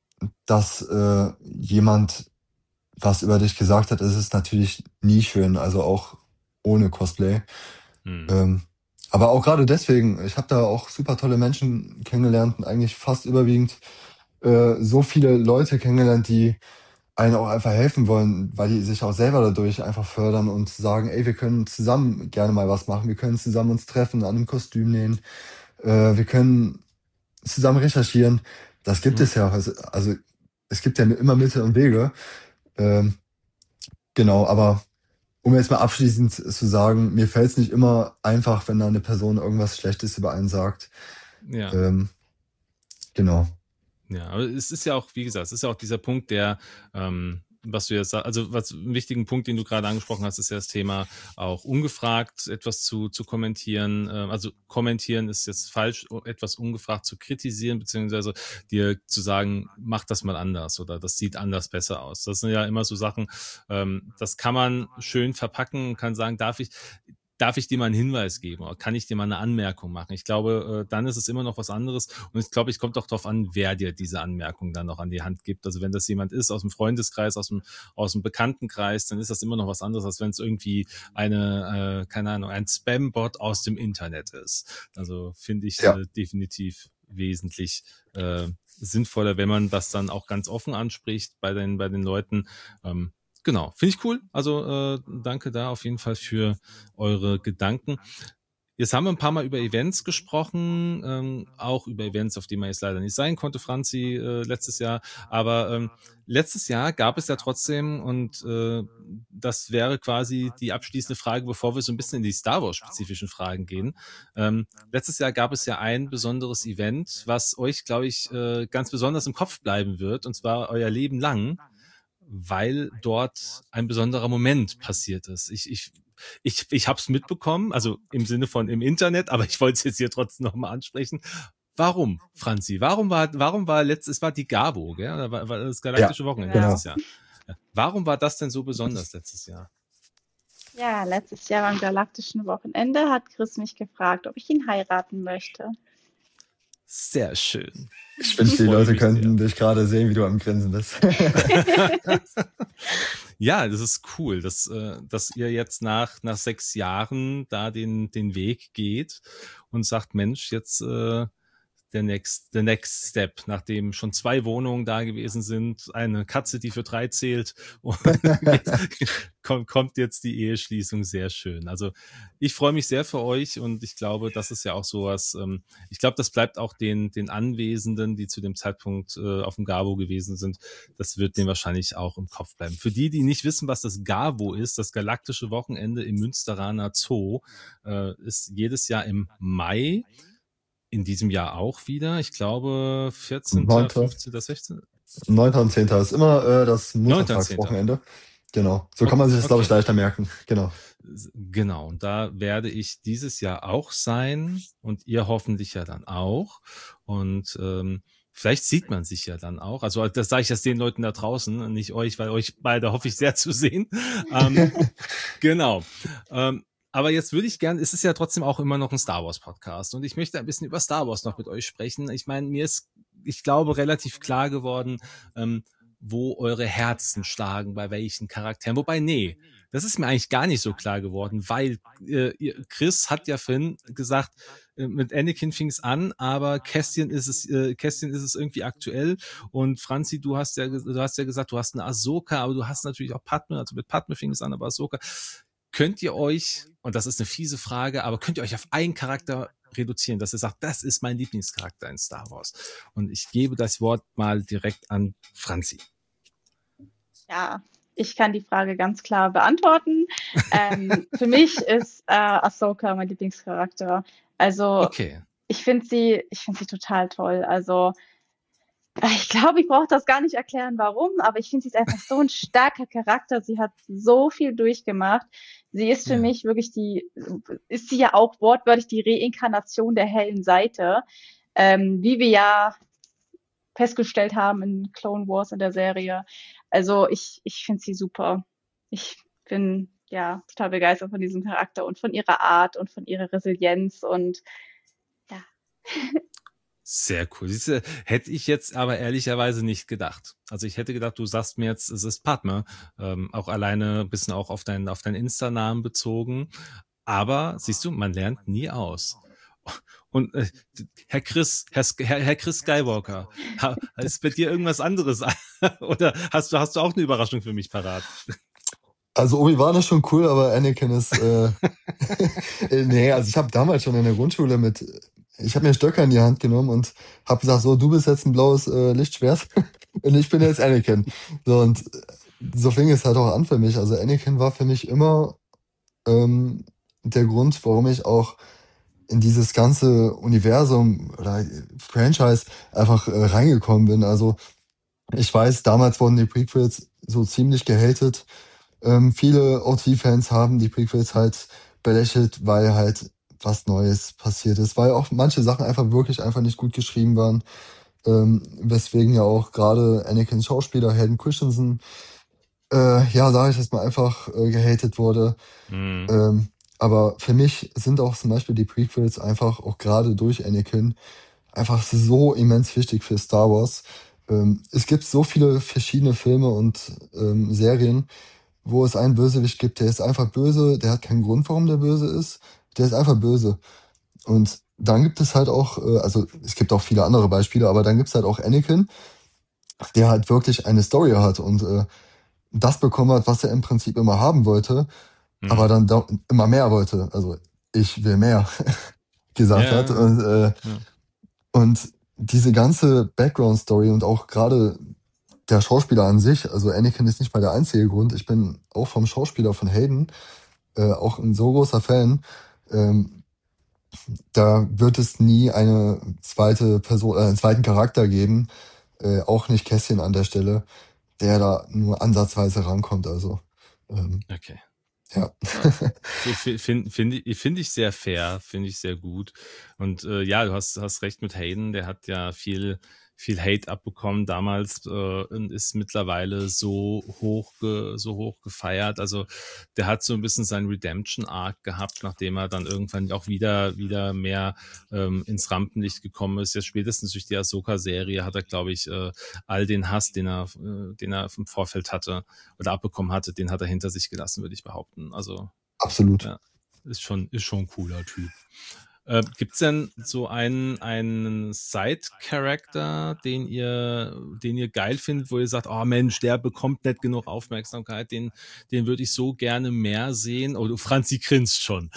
dass äh, jemand was über dich gesagt hat, ist es natürlich nie schön, also auch ohne Cosplay. Hm. Ähm, aber auch gerade deswegen, ich habe da auch super tolle Menschen kennengelernt und eigentlich fast überwiegend äh, so viele Leute kennengelernt, die einen auch einfach helfen wollen, weil die sich auch selber dadurch einfach fördern und sagen, ey, wir können zusammen gerne mal was machen, wir können zusammen uns treffen, an einem Kostüm nähen, äh, wir können zusammen recherchieren. Das gibt Mhm. es ja, also, also es gibt ja immer Mittel und Wege. Ähm, genau, aber um jetzt mal abschließend zu sagen, mir fällt es nicht immer einfach, wenn da eine Person irgendwas Schlechtes über einen sagt. Ja. Ähm, genau. Ja, aber es ist ja auch, wie gesagt, es ist ja auch dieser Punkt, der, ähm, was du jetzt sagst, also was einen wichtigen Punkt, den du gerade angesprochen hast, ist ja das Thema auch ungefragt etwas zu, zu kommentieren. Ähm, also kommentieren ist jetzt falsch, etwas ungefragt zu kritisieren, beziehungsweise dir zu sagen, mach das mal anders oder das sieht anders besser aus. Das sind ja immer so Sachen, ähm, das kann man schön verpacken und kann sagen, darf ich, darf ich dir mal einen Hinweis geben oder kann ich dir mal eine Anmerkung machen? Ich glaube, äh, dann ist es immer noch was anderes und ich glaube, es kommt auch darauf an, wer dir diese Anmerkung dann noch an die Hand gibt. Also wenn das jemand ist aus dem Freundeskreis, aus dem, aus dem Bekanntenkreis, dann ist das immer noch was anderes, als wenn es irgendwie eine, äh, keine Ahnung, ein Spam-Bot aus dem Internet ist. Also finde ich Ja, äh, definitiv wesentlich äh, sinnvoller, wenn man das dann auch ganz offen anspricht bei den, bei den Leuten. Ähm, Genau, finde ich cool. Also äh, danke da auf jeden Fall für eure Gedanken. Jetzt haben wir ein paar Mal über Events gesprochen, ähm, auch über Events, auf die man jetzt leider nicht sein konnte, Franzi, äh, letztes Jahr. Aber ähm, letztes Jahr gab es ja trotzdem, und äh, das wäre quasi die abschließende Frage, bevor wir so ein bisschen in die Star Wars-spezifischen Fragen gehen. Ähm, letztes Jahr gab es ja ein besonderes Event, was euch, glaube ich, äh, ganz besonders im Kopf bleiben wird, und zwar euer Leben lang, weil dort ein besonderer Moment passiert ist. Ich, ich, ich, ich habe es mitbekommen, also im Sinne von im Internet, aber ich wollte es jetzt hier trotzdem nochmal ansprechen. Warum, Franzi? Warum war, warum war letztes, es war die Gabo, gell? Da war, war das ja, galaktische Wochenende Genau. letztes genau. Jahr. Ja. Warum war das denn so besonders letztes Jahr? Ja, letztes Jahr beim galaktischen Wochenende hat Chris mich gefragt, ob ich ihn heiraten möchte. Sehr schön. Ich Ich wünschte, die freue Leute mich sehr. könnten dich gerade sehen, wie du am Grinsen bist. Ja, das ist cool, dass, äh, dass ihr jetzt nach, nach sechs Jahren da den, den Weg geht und sagt, Mensch, jetzt äh, der next, the next step, nachdem schon zwei Wohnungen da gewesen sind, eine Katze, die für drei zählt, und jetzt kommt, kommt jetzt die Eheschließung. Sehr schön. Also ich freue mich sehr für euch und ich glaube, das ist ja auch sowas, ähm, ich glaube, das bleibt auch den, den Anwesenden, die zu dem Zeitpunkt äh, auf dem Gabo gewesen sind, das wird denen wahrscheinlich auch im Kopf bleiben. Für die, die nicht wissen, was das Gabo ist, das galaktische Wochenende im Münsteraner Zoo, äh, ist jedes Jahr im Mai. In diesem Jahr auch wieder. Ich glaube, vierzehnter, Neunter, fünfzehnter, sechzehnter, neunter und zehnter ist immer äh, das neunter und zehnter. Muttertagswochenende. Genau. So kann man sich das, glaube ich, Okay, leichter merken. Genau. genau. Und da werde ich dieses Jahr auch sein und ihr hoffentlich ja dann auch. Und ähm, vielleicht sieht man sich ja dann auch. Also das sage ich jetzt den Leuten da draußen, nicht euch, weil euch beide hoffe ich sehr zu sehen. Ähm, Genau. Ähm, aber jetzt würde ich gern, es ist ja trotzdem auch immer noch ein Star Wars Podcast und ich möchte ein bisschen über Star Wars noch mit euch sprechen. Ich meine, mir ist, ich glaube, relativ klar geworden, ähm, wo eure Herzen schlagen, bei welchen Charakteren. Wobei, nee, das ist mir eigentlich gar nicht so klar geworden, weil äh, ihr- Chris hat ja vorhin gesagt, äh, mit Anakin fing es an, aber Cassian ist es, äh, Cassian ist es irgendwie aktuell. Und Franzi, du hast ja, du hast ja gesagt, du hast eine Ahsoka, aber du hast natürlich auch Padme, also mit Padme fing es an, aber Ahsoka. Könnt ihr euch, und das ist eine fiese Frage, aber könnt ihr euch auf einen Charakter reduzieren, dass ihr sagt, das ist mein Lieblingscharakter in Star Wars? Und ich gebe das Wort mal direkt an Franzi. Ja, ich kann die Frage ganz klar beantworten. Ähm, für mich ist äh, Ahsoka mein Lieblingscharakter. Also Okay. ich finde sie, ich finde sie total toll. Also ich glaube, ich brauche das gar nicht erklären, warum, aber ich finde, sie ist einfach so ein starker Charakter. Sie hat so viel durchgemacht. Sie ist für Ja. mich wirklich die, ist sie ja auch wortwörtlich die Reinkarnation der hellen Seite, ähm, wie wir ja festgestellt haben in Clone Wars in der Serie. Also ich, ich finde sie super. Ich bin ja total begeistert von diesem Charakter und von ihrer Art und von ihrer Resilienz und ja. Sehr cool. Siehste, hätte ich jetzt aber ehrlicherweise nicht gedacht. Also ich hätte gedacht, du sagst mir jetzt, es ist Padme, ähm, auch alleine ein bisschen auch auf deinen auf deinen Insta-Namen bezogen. Aber siehst du, man lernt nie aus. Und äh, Herr Chris, Herr, Herr, Herr Chris Skywalker, ha, ist bei dir irgendwas anderes? Oder hast du hast du auch eine Überraschung für mich parat? Also Obi-Wan ist schon cool, aber Anakin ist äh, nee, also ich habe damals schon in der Grundschule mit ich habe mir Stöcker in die Hand genommen und habe gesagt, so, du bist jetzt ein blaues äh, Lichtschwert und ich bin jetzt Anakin. So, und so fing es halt auch an für mich. Also Anakin war für mich immer ähm, der Grund, warum ich auch in dieses ganze Universum oder Franchise einfach äh, reingekommen bin. Also ich weiß, damals wurden die Prequels so ziemlich gehatet. Ähm, viele O G-Fans haben die Prequels halt belächelt, weil halt was Neues passiert ist, weil auch manche Sachen einfach wirklich einfach nicht gut geschrieben waren, ähm, weswegen ja auch gerade Anakins Schauspieler Hayden Christensen, äh, ja, sage ich jetzt mal einfach, äh, gehatet wurde. Mhm. Ähm, aber für mich sind auch zum Beispiel die Prequels einfach auch gerade durch Anakin einfach so immens wichtig für Star Wars. Ähm, es gibt so viele verschiedene Filme und ähm, Serien, wo es einen Bösewicht gibt, der ist einfach böse, der hat keinen Grund, warum der böse ist, der ist einfach böse. Und dann gibt es halt auch, äh, also es gibt auch viele andere Beispiele, aber dann gibt es halt auch Anakin, der halt wirklich eine Story hat und äh, das bekommen hat, was er im Prinzip immer haben wollte, Mhm. aber dann da immer mehr wollte. Also ich will mehr gesagt Ja, hat. Und, äh, ja. und diese ganze Background-Story und auch gerade der Schauspieler an sich, also Anakin ist nicht mal der einzige Grund. Ich bin auch vom Schauspieler von Hayden äh, auch ein so großer Fan. Ähm, da wird es nie eine zweite Person, äh, einen zweiten Charakter geben, äh, auch nicht Kässchen an der Stelle, der da nur ansatzweise rankommt. Also ähm, Okay. ja. Finde find, find, find ich sehr fair, finde ich sehr gut. Und äh, ja, du hast, hast recht mit Hayden, der hat ja viel, viel Hate abbekommen damals äh, und ist mittlerweile so hoch, ge, so hoch gefeiert. Also der hat so ein bisschen seinen Redemption-Arc gehabt, nachdem er dann irgendwann auch wieder, wieder mehr ähm, ins Rampenlicht gekommen ist. Jetzt spätestens durch die Ahsoka-Serie hat er, glaube ich, äh, all den Hass, den er, äh, den er im Vorfeld hatte oder abbekommen hatte, den hat er hinter sich gelassen, würde ich behaupten. Also Absolut. ja, ist schon, ist schon ein cooler Typ. Äh, gibt's denn so einen, einen Side-Character, den ihr, den ihr geil findet, wo ihr sagt, oh Mensch, der bekommt nicht genug Aufmerksamkeit, den, den würde ich so gerne mehr sehen? Oh, du Franzi grinst schon.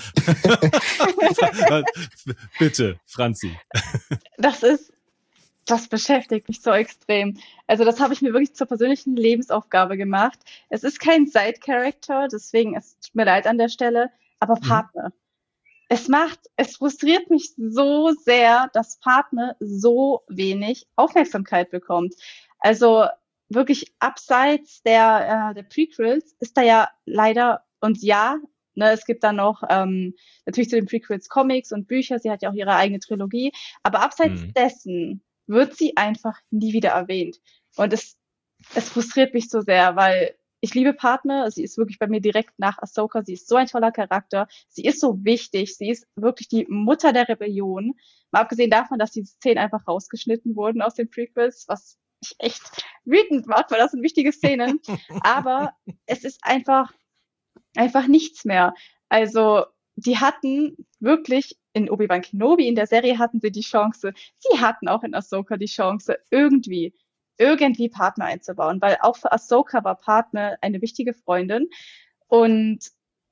Bitte, Franzi. Das ist, das beschäftigt mich so extrem. Also das habe ich mir wirklich zur persönlichen Lebensaufgabe gemacht. Es ist kein Side-Character, deswegen es tut mir leid an der Stelle, aber Padme. Mhm. Es macht, es frustriert mich so sehr, dass Padme so wenig Aufmerksamkeit bekommt. Also wirklich abseits der, äh, der Prequels ist da ja leider, und ja, ne, es gibt da noch ähm, natürlich zu den Prequels Comics und Bücher, sie hat ja auch ihre eigene Trilogie, aber abseits mhm. dessen wird sie einfach nie wieder erwähnt. Und es, es frustriert mich so sehr, weil ich liebe Padme, sie ist wirklich bei mir direkt nach Ahsoka, sie ist so ein toller Charakter, sie ist so wichtig, sie ist wirklich die Mutter der Rebellion, mal abgesehen davon, dass die Szenen einfach rausgeschnitten wurden aus den Prequels, was mich echt wütend macht, weil das sind wichtige Szenen, aber es ist einfach, einfach nichts mehr. Also, die hatten wirklich in Obi-Wan Kenobi, in der Serie hatten sie die Chance, sie hatten auch in Ahsoka die Chance, irgendwie irgendwie Padme einzubauen, weil auch für Ahsoka war Padme eine wichtige Freundin und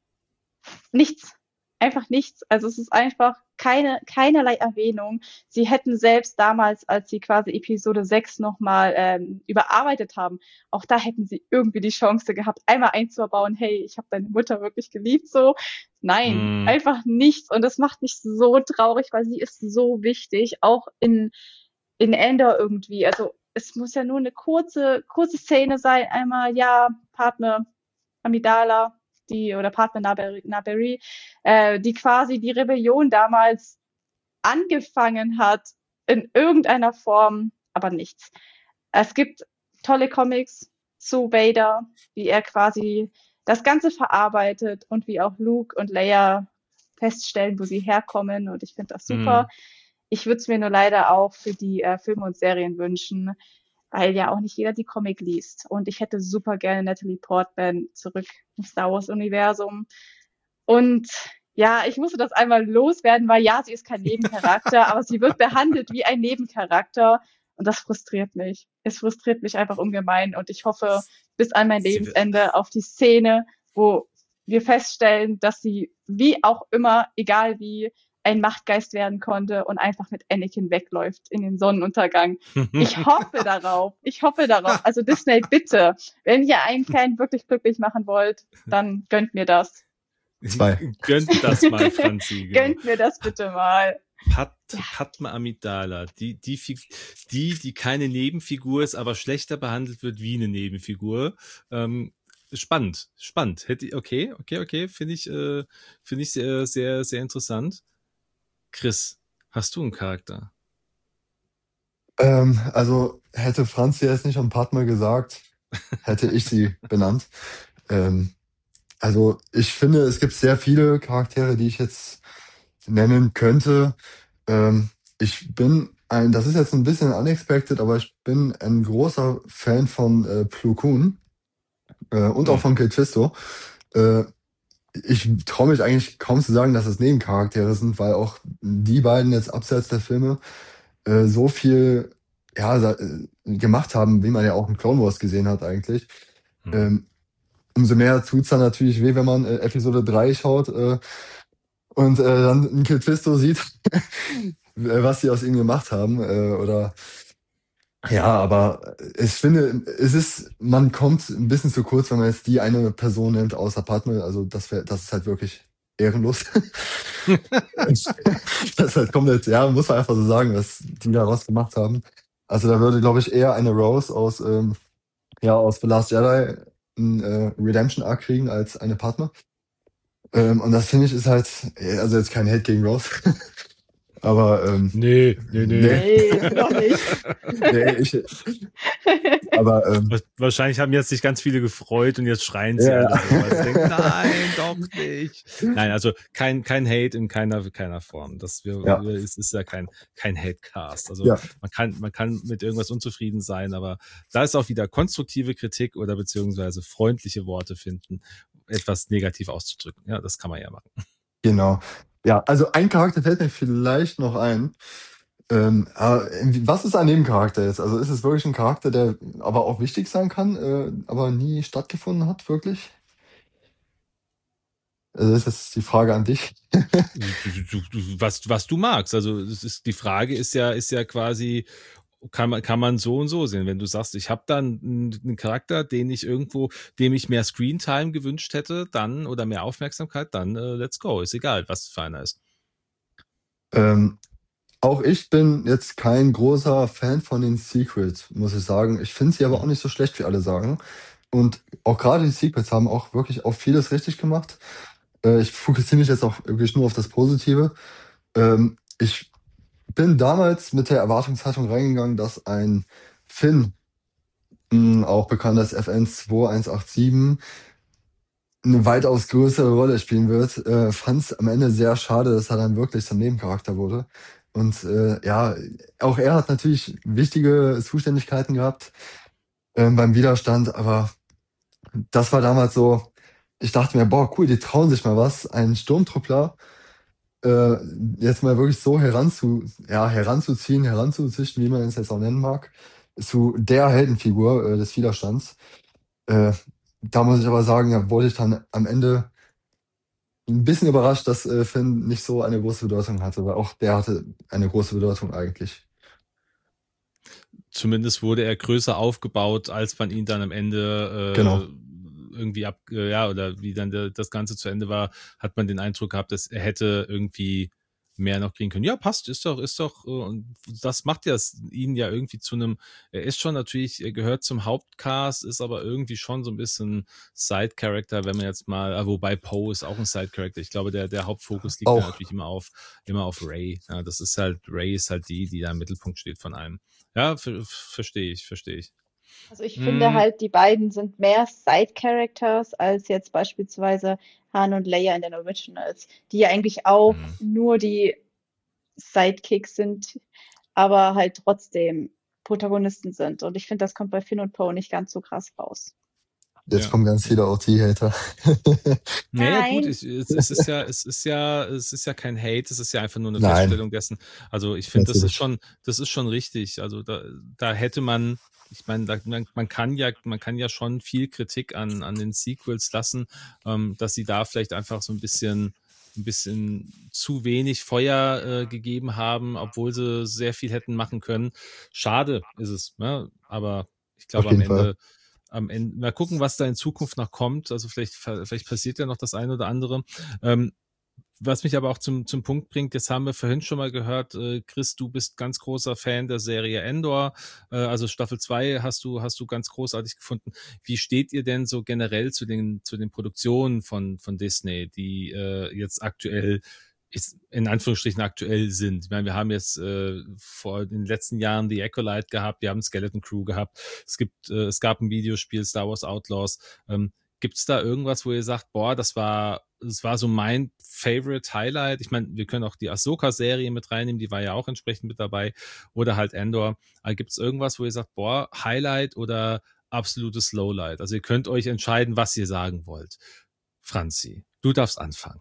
nichts, einfach nichts. Also es ist einfach keine, keinerlei Erwähnung. Sie hätten selbst damals, als sie quasi Episode sechs nochmal ähm, überarbeitet haben, auch da hätten sie irgendwie die Chance gehabt, einmal einzubauen, hey, ich habe deine Mutter wirklich geliebt, so. Nein, mm. einfach nichts. Und das macht mich so traurig, weil sie ist so wichtig, auch in, in Endor irgendwie. Also es muss ja nur eine kurze, kurze Szene sein. Einmal, ja, Padme Amidala, die, oder Padme Naberi, äh, die quasi die Rebellion damals angefangen hat, in irgendeiner Form, aber nichts. Es gibt tolle Comics zu Vader, wie er quasi das Ganze verarbeitet und wie auch Luke und Leia feststellen, wo sie herkommen. Und ich finde das super. Mm. ich würde es mir nur leider auch für die äh, Filme und Serien wünschen, weil ja auch nicht jeder die Comic liest. Und ich hätte super gerne Natalie Portman zurück im Star Wars-Universum. Und ja, ich musste das einmal loswerden, weil ja, sie ist kein Nebencharakter, aber sie wird behandelt wie ein Nebencharakter. Und das frustriert mich. Es frustriert mich einfach ungemein. Und ich hoffe bis an mein Sie wird- Lebensende auf die Szene, wo wir feststellen, dass sie wie auch immer, egal wie, ein Machtgeist werden konnte und einfach mit Anakin wegläuft in den Sonnenuntergang. Ich hoffe darauf. Ich hoffe darauf. Also Disney, bitte, wenn ihr einen Fan wirklich glücklich machen wollt, dann gönnt mir das. Zwei. Gönnt das mal, Franzi. Genau. Gönnt mir das bitte mal. Pat, Padma Amidala, die, die, Fig- die, die keine Nebenfigur ist, aber schlechter behandelt wird wie eine Nebenfigur. Ähm, spannend, spannend. Hätte, okay, okay, okay, finde ich, äh, finde ich sehr, sehr, sehr interessant. Chris, hast du einen Charakter? Ähm, also hätte Franz jetzt nicht am Partner gesagt, hätte ich sie benannt. Ähm, also ich finde, es gibt sehr viele Charaktere, die ich jetzt nennen könnte. Ähm, ich bin ein, das ist jetzt ein bisschen unexpected, aber ich bin ein großer Fan von äh, Plo Koon äh, und auch Hm. von Kit Fisto. Äh, ich traue mich eigentlich kaum zu sagen, dass es Nebencharaktere sind, weil auch die beiden jetzt abseits der Filme äh, so viel ja, sa- äh, gemacht haben, wie man ja auch in Clone Wars gesehen hat eigentlich. Hm. Ähm, umso mehr tut's dann natürlich weh, wenn man äh, Episode drei schaut äh, und äh, dann ein Kit Fisto sieht, äh, was sie aus ihm gemacht haben. Äh, oder ja, aber ich finde, es ist, man kommt ein bisschen zu kurz, wenn man jetzt die eine Person nennt, außer Padme. Also das wäre, das ist halt wirklich ehrenlos. Das ist halt komplett, ja, muss man einfach so sagen, was die daraus gemacht haben. Also da würde, glaube ich, eher eine Rose aus, ähm, ja, aus The Last Jedi ein äh, Redemption-Arc kriegen als eine Padme. Ähm, und das finde ich ist halt, äh, also jetzt kein Hate gegen Rose. Aber ähm, Nee, nee, nee. nee, Nee, noch nicht. nee, ich, aber ähm, Wa- Wahrscheinlich haben jetzt sich ganz viele gefreut und jetzt schreien sie Ja, alle ja. so, weil sie denken, nein, doch nicht. Nein, also kein, kein Hate in keiner, keiner Form. Das wir, Ja. wir- es ist ja kein, kein Hate-Cast. Also Ja. man kann, man kann mit irgendwas unzufrieden sein, aber da ist auch wieder konstruktive Kritik oder beziehungsweise freundliche Worte finden, etwas negativ auszudrücken. Ja, das kann man ja machen. Genau. Ja, also ein Charakter fällt mir vielleicht noch ein. Ähm, aber irgendwie- was ist ein Nebencharakter jetzt? Also ist es wirklich ein Charakter, der aber auch wichtig sein kann, äh, aber nie stattgefunden hat, wirklich? Also das ist jetzt die Frage an dich. Du, du, du, was, was du magst. Also es ist, die Frage ist ja, ist ja quasi, kann man, kann man so und so sehen. Wenn du sagst, ich habe da einen, einen Charakter, den ich irgendwo, dem ich mehr Screentime gewünscht hätte, dann oder mehr Aufmerksamkeit, dann äh, let's go. Ist egal, was für einer ist. Ähm, auch ich bin jetzt kein großer Fan von den Secrets, muss ich sagen. Ich finde sie aber auch nicht so schlecht, wie alle sagen. Und auch gerade die Secrets haben auch wirklich auch vieles richtig gemacht. Äh, ich fokussiere mich jetzt auch wirklich nur auf das Positive. Ähm, ich bin damals mit der Erwartungshaltung reingegangen, dass ein Finn, mh, auch bekannt als F N zwei eins acht sieben, eine weitaus größere Rolle spielen wird. Äh, Fand es am Ende sehr schade, dass er dann wirklich zum Nebencharakter wurde. Und äh, ja, auch er hat natürlich wichtige Zuständigkeiten gehabt ähm, beim Widerstand, aber das war damals so, ich dachte mir, boah, cool, die trauen sich mal was, einen Sturmtruppler äh, jetzt mal wirklich so heranzu, ja, heranzuziehen, heranzuzüchten, wie man es jetzt auch nennen mag, zu der Heldenfigur äh, des Widerstands. Äh, da muss ich aber sagen, da wurde ich dann am Ende ein bisschen überrascht, dass äh, Finn nicht so eine große Bedeutung hatte, weil auch der hatte eine große Bedeutung eigentlich. Zumindest wurde er größer aufgebaut, als man ihn dann am Ende äh, Genau. irgendwie ab, äh, ja, oder wie dann der, das Ganze zu Ende war, hat man den Eindruck gehabt, dass er hätte irgendwie mehr noch kriegen können. Ja, passt, ist doch, ist doch, äh, und das macht ja es- ihn ja irgendwie zu einem, er ist schon natürlich, er gehört zum Hauptcast, ist aber irgendwie schon so ein bisschen Side-Character, wenn man jetzt mal, äh, wobei Poe ist auch ein Side-Character. Ich glaube, der, der Hauptfokus liegt Auch. ja natürlich immer auf, immer auf Rey. Ja, das ist halt, Rey ist halt die, die da im Mittelpunkt steht von allem. Ja, ver verstehe ich, verstehe ich. Also ich finde Mm, halt, die beiden sind mehr Side-Characters als jetzt beispielsweise Han und Leia in den Originals, die ja eigentlich auch mm. nur die Sidekicks sind, aber halt trotzdem Protagonisten sind. Und ich finde, das kommt bei Finn und Poe nicht ganz so krass raus. Jetzt Ja. kommen ganz viele O T-Hater. Naja, gut, Nein. ich, es, es ist ja, es ist ja, es ist ja kein Hate, es ist ja einfach nur eine Nein, Feststellung dessen. Also ich finde, das ist natürlich. schon, das ist schon richtig. Also da, da hätte man, ich meine, da, man, man kann ja, man kann ja schon viel Kritik an, an den Sequels lassen, ähm, dass sie da vielleicht einfach so ein bisschen, ein bisschen zu wenig Feuer äh, gegeben haben, obwohl sie sehr viel hätten machen können. Schade ist es, ne? Aber ich Auf glaube am jeden Fall. Ende, am Ende, mal gucken, was da in Zukunft noch kommt. Also vielleicht, vielleicht passiert ja noch das eine oder andere. Ähm, was mich aber auch zum, zum Punkt bringt, jetzt haben wir vorhin schon mal gehört, äh, Chris, du bist ganz großer Fan der Serie Endor, äh, also Staffel zwei hast du, hast du ganz großartig gefunden. Wie steht ihr denn so generell zu den, zu den Produktionen von, von Disney, die äh, jetzt aktuell ist, in Anführungsstrichen aktuell sind? Ich meine, wir haben jetzt äh, vor den letzten Jahren die Acolyte gehabt, wir haben Skeleton Crew gehabt, es gibt, äh, es gab ein Videospiel, Star Wars Outlaws. Ähm, Gibt es da irgendwas, wo ihr sagt, boah, das war, das war so mein Favorite Highlight? Ich meine, wir können auch die Ahsoka-Serie mit reinnehmen, die war ja auch entsprechend mit dabei. Oder halt Endor. Aber gibt es irgendwas, wo ihr sagt, boah, Highlight oder absolutes Lowlight? Also ihr könnt euch entscheiden, was ihr sagen wollt. Franzi, du darfst anfangen.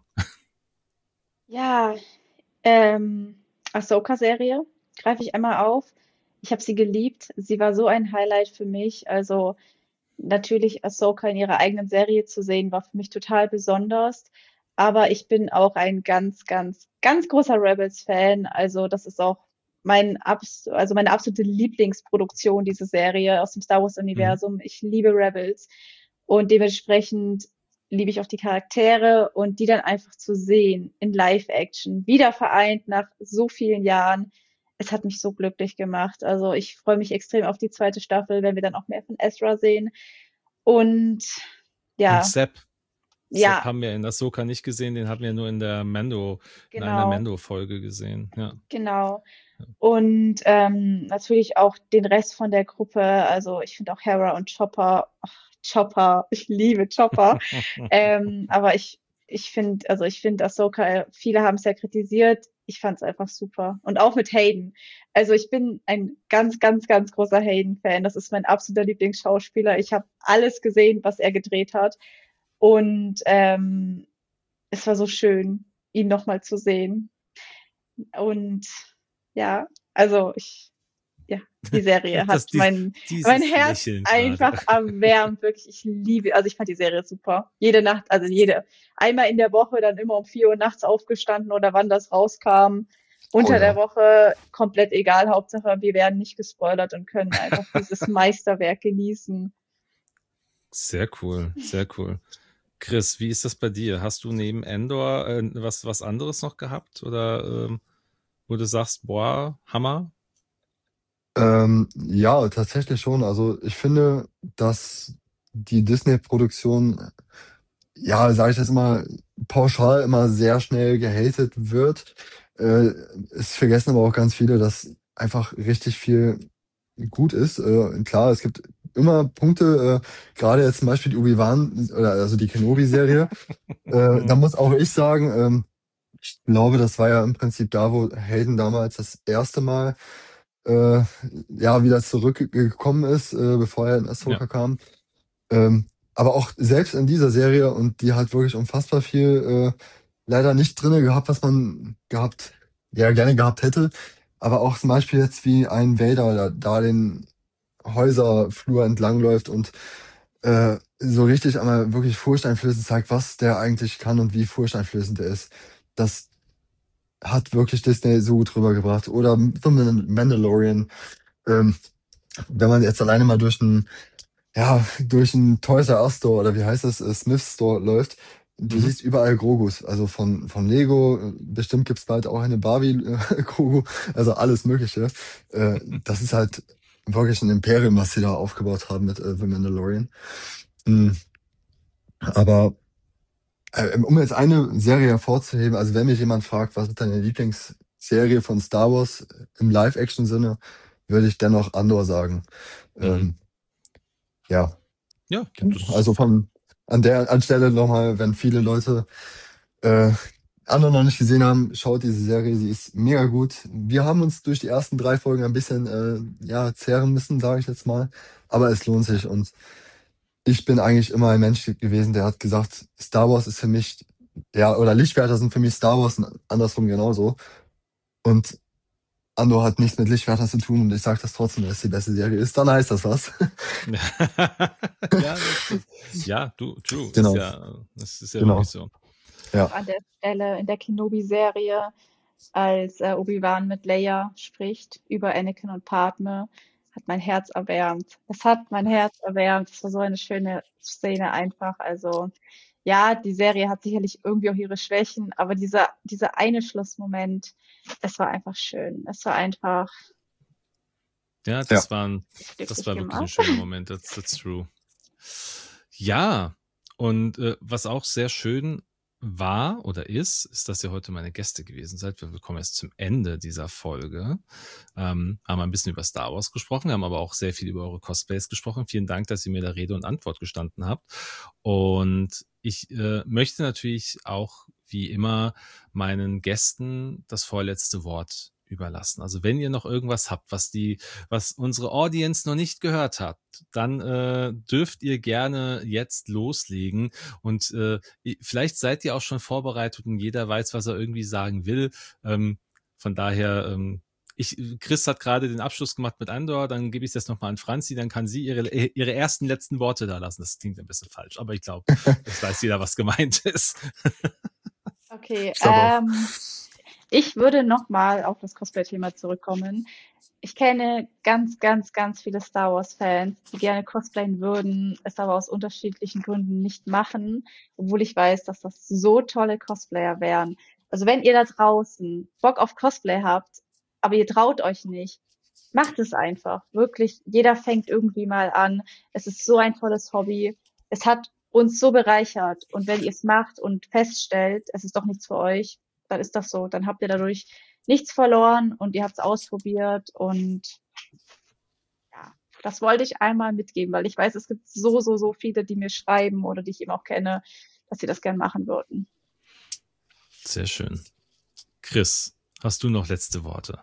Ja, ähm, Ahsoka-Serie greife ich einmal auf. Ich habe sie geliebt. Sie war so ein Highlight für mich. Also natürlich Ahsoka in ihrer eigenen Serie zu sehen, war für mich total besonders. Aber ich bin auch ein ganz, ganz, ganz großer Rebels-Fan. Also das ist auch mein Abs also meine absolute Lieblingsproduktion, diese Serie aus dem Star Mhm. Wars-Universum. Ich liebe Rebels und dementsprechend liebe ich auch die Charaktere und die dann einfach zu sehen in Live-Action, wieder vereint nach so vielen Jahren. Es hat mich so glücklich gemacht. Also ich freue mich extrem auf die zweite Staffel, wenn wir dann auch mehr von Ezra sehen. Und Und ja, Sepp. Sepp ja, haben wir in Ahsoka nicht gesehen, den haben wir nur in der Mando, in einer genau, Mando-Folge gesehen. Ja. genau. Und ähm, natürlich auch den Rest von der Gruppe. Also ich finde auch Hera und Chopper, ach, Chopper, ich liebe Chopper. Ähm, aber ich, ich finde, also ich finde Ahsoka, viele haben es ja kritisiert. Ich fand es einfach super. Und auch mit Hayden. Also ich bin ein ganz, ganz, ganz großer Hayden-Fan. Das ist mein absoluter Lieblingsschauspieler. Ich habe alles gesehen, was er gedreht hat. Und ähm, es war so schön, ihn nochmal zu sehen. Und ja, also ich, ja, die Serie Das, hat dies, mein, mein dieses Herz Lächeln gerade. einfach erwärmt. Wirklich, ich liebe, also ich fand die Serie super. Jede Nacht, also jede, einmal in der Woche, dann immer um vier Uhr nachts aufgestanden oder wann das rauskam. Oh Unter der ja. Woche komplett egal. Hauptsache, wir werden nicht gespoilert und können einfach dieses Meisterwerk genießen. Sehr cool, sehr cool. Chris, wie ist das bei dir? Hast du neben Endor äh, was, was anderes noch gehabt? Oder ähm, wo du sagst, boah, Hammer? Ähm, ja, tatsächlich schon. Also ich finde, dass die Disney-Produktion, ja, sage ich jetzt immer, pauschal immer sehr schnell gehatet wird. Äh, es vergessen aber auch ganz viele, dass einfach richtig viel gut ist. Äh, klar, es gibt immer Punkte, äh, gerade jetzt zum Beispiel die Obi-Wan, oder also die Kenobi-Serie. Äh, da muss auch ich sagen, ähm, ich glaube, das war ja im Prinzip da, wo Hayden damals das erste Mal äh, ja wieder zurückgekommen ist, äh, bevor er in Ja. Ahsoka kam. Ähm, aber auch selbst in dieser Serie, und die hat wirklich unfassbar viel äh, leider nicht drinne gehabt, was man gehabt, ja, gerne gehabt hätte. Aber auch zum Beispiel jetzt wie ein Vader da, da den Häuserflur entlangläuft und äh, so richtig einmal wirklich furchteinflößend zeigt, was der eigentlich kann und wie furchteinflößend er ist. Das hat wirklich Disney so gut rübergebracht. Oder The Mandalorian. Ähm, wenn man jetzt alleine mal durch einen, ja, durch einen Toys R Us Store oder wie heißt das, äh, Smith's Store läuft, du Mhm. siehst überall Grogus. Also von, von Lego, äh, bestimmt gibt's bald auch eine Barbie äh, Grogu, also alles Mögliche. Äh, das ist halt wirklich ein Imperium, was sie da aufgebaut haben mit äh, The Mandalorian. Mhm. Aber äh, um jetzt eine Serie hervorzuheben, also wenn mich jemand fragt, was ist deine Lieblingsserie von Star Wars im Live-Action-Sinne, würde ich dennoch Andor sagen. Mhm. Ähm, ja, Ja, das genau. ist Also von an der Anstelle nochmal, wenn viele Leute äh, andere noch nicht gesehen haben, schaut diese Serie, sie ist mega gut. Wir haben uns durch die ersten drei Folgen ein bisschen äh, ja, zehren müssen, sage ich jetzt mal. Aber es lohnt sich und ich bin eigentlich immer ein Mensch gewesen, der hat gesagt, Star Wars ist für mich, ja, oder Lichtschwerter sind für mich Star Wars und andersrum genauso. Und Andor hat nichts mit Lichtschwertern zu tun und ich sage das trotzdem, dass es die beste Serie ist, dann heißt das was. ja, das, das, ja, du, true. Genau. Ist ja, das ist ja Genau. wirklich so. Ja. An der Stelle in der Kenobi-Serie, als äh, Obi-Wan mit Leia spricht über Anakin und Padme, hat mein Herz erwärmt. Das hat mein Herz erwärmt. Das war so eine schöne Szene einfach. Also ja, die Serie hat sicherlich irgendwie auch ihre Schwächen, aber dieser, dieser eine Schlussmoment, es war einfach schön. Es war einfach. Ja, das ja. war, ein, das war wirklich ein schöner Moment. That's, that's true. Ja, und äh, was auch sehr schön war oder ist, ist, dass ihr heute meine Gäste gewesen seid. Wir kommen jetzt zum Ende dieser Folge. Ähm, haben ein bisschen über Star Wars gesprochen, haben aber auch sehr viel über eure Cosplays gesprochen. Vielen Dank, dass ihr mir da Rede und Antwort gestanden habt. Und ich äh, möchte natürlich auch, wie immer, meinen Gästen das vorletzte Wort überlassen. Also wenn ihr noch irgendwas habt, was die, was unsere Audience noch nicht gehört hat, dann äh, dürft ihr gerne jetzt loslegen und äh, vielleicht seid ihr auch schon vorbereitet und jeder weiß, was er irgendwie sagen will. Ähm, von daher, ähm, ich, Chris hat gerade den Abschluss gemacht mit Andor, dann gebe ich das nochmal an Franzi, dann kann sie ihre, ihre ersten letzten Worte da lassen. Das klingt ein bisschen falsch, aber ich glaube, es weiß jeder, was gemeint ist. Okay, ähm, ich würde nochmal auf das Cosplay-Thema zurückkommen. Ich kenne ganz, ganz, ganz viele Star Wars-Fans, die gerne cosplayen würden, es aber aus unterschiedlichen Gründen nicht machen, obwohl ich weiß, dass das so tolle Cosplayer wären. Also wenn ihr da draußen Bock auf Cosplay habt, aber ihr traut euch nicht, macht es einfach. Wirklich, jeder fängt irgendwie mal an. Es ist so ein tolles Hobby. Es hat uns so bereichert. Und wenn ihr es macht und feststellt, es ist doch nichts für euch, dann ist das so. Dann habt ihr dadurch nichts verloren und ihr habt es ausprobiert. Und ja, das wollte ich einmal mitgeben, weil ich weiß, es gibt so, so, so viele, die mir schreiben oder die ich eben auch kenne, dass sie das gern machen würden. Sehr schön. Chris, hast du noch letzte Worte?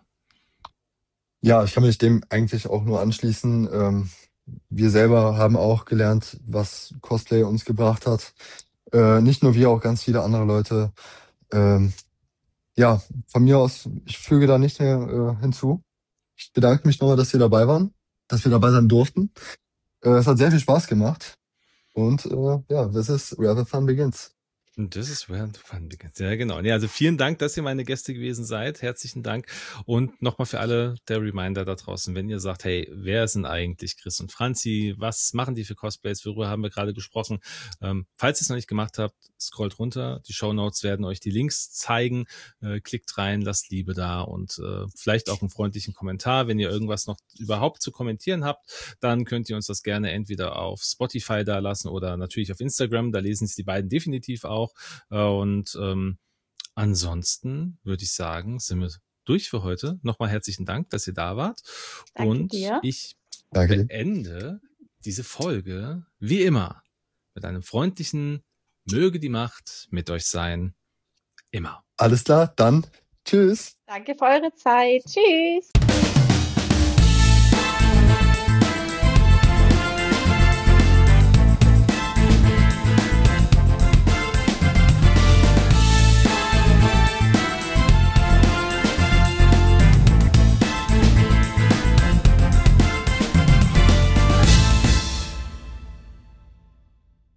Ja, ich kann mich dem eigentlich auch nur anschließen. Ähm, wir selber haben auch gelernt, was Cosplay uns gebracht hat. Äh, nicht nur wir, auch ganz viele andere Leute. Ähm, ja, von mir aus, ich füge da nicht mehr äh, hinzu. Ich bedanke mich nochmal, dass wir dabei waren, dass wir dabei sein durften. Äh, es hat sehr viel Spaß gemacht. Und äh, ja, this is where the fun begins. Und das ist where the fun begins. Ja, genau. Ja, also vielen Dank, dass ihr meine Gäste gewesen seid. Herzlichen Dank. Und nochmal für alle der Reminder da draußen, wenn ihr sagt, hey, wer sind eigentlich Chris und Franzi? Was machen die für Cosplays? Worüber haben wir gerade gesprochen? Ähm, falls ihr es noch nicht gemacht habt, scrollt runter. Die Shownotes werden euch die Links zeigen. Äh, klickt rein, lasst Liebe da und äh, vielleicht auch einen freundlichen Kommentar. Wenn ihr irgendwas noch überhaupt zu kommentieren habt, dann könnt ihr uns das gerne entweder auf Spotify da lassen oder natürlich auf Instagram. Da lesen es die beiden definitiv auch. Und ähm, ansonsten würde ich sagen, sind wir durch für heute. Nochmal herzlichen Dank, dass ihr da wart. Danke und dir. ich Danke. beende diese Folge wie immer mit einem freundlichen Möge die Macht mit euch sein. Immer. Alles klar, dann tschüss. Danke für eure Zeit. Tschüss.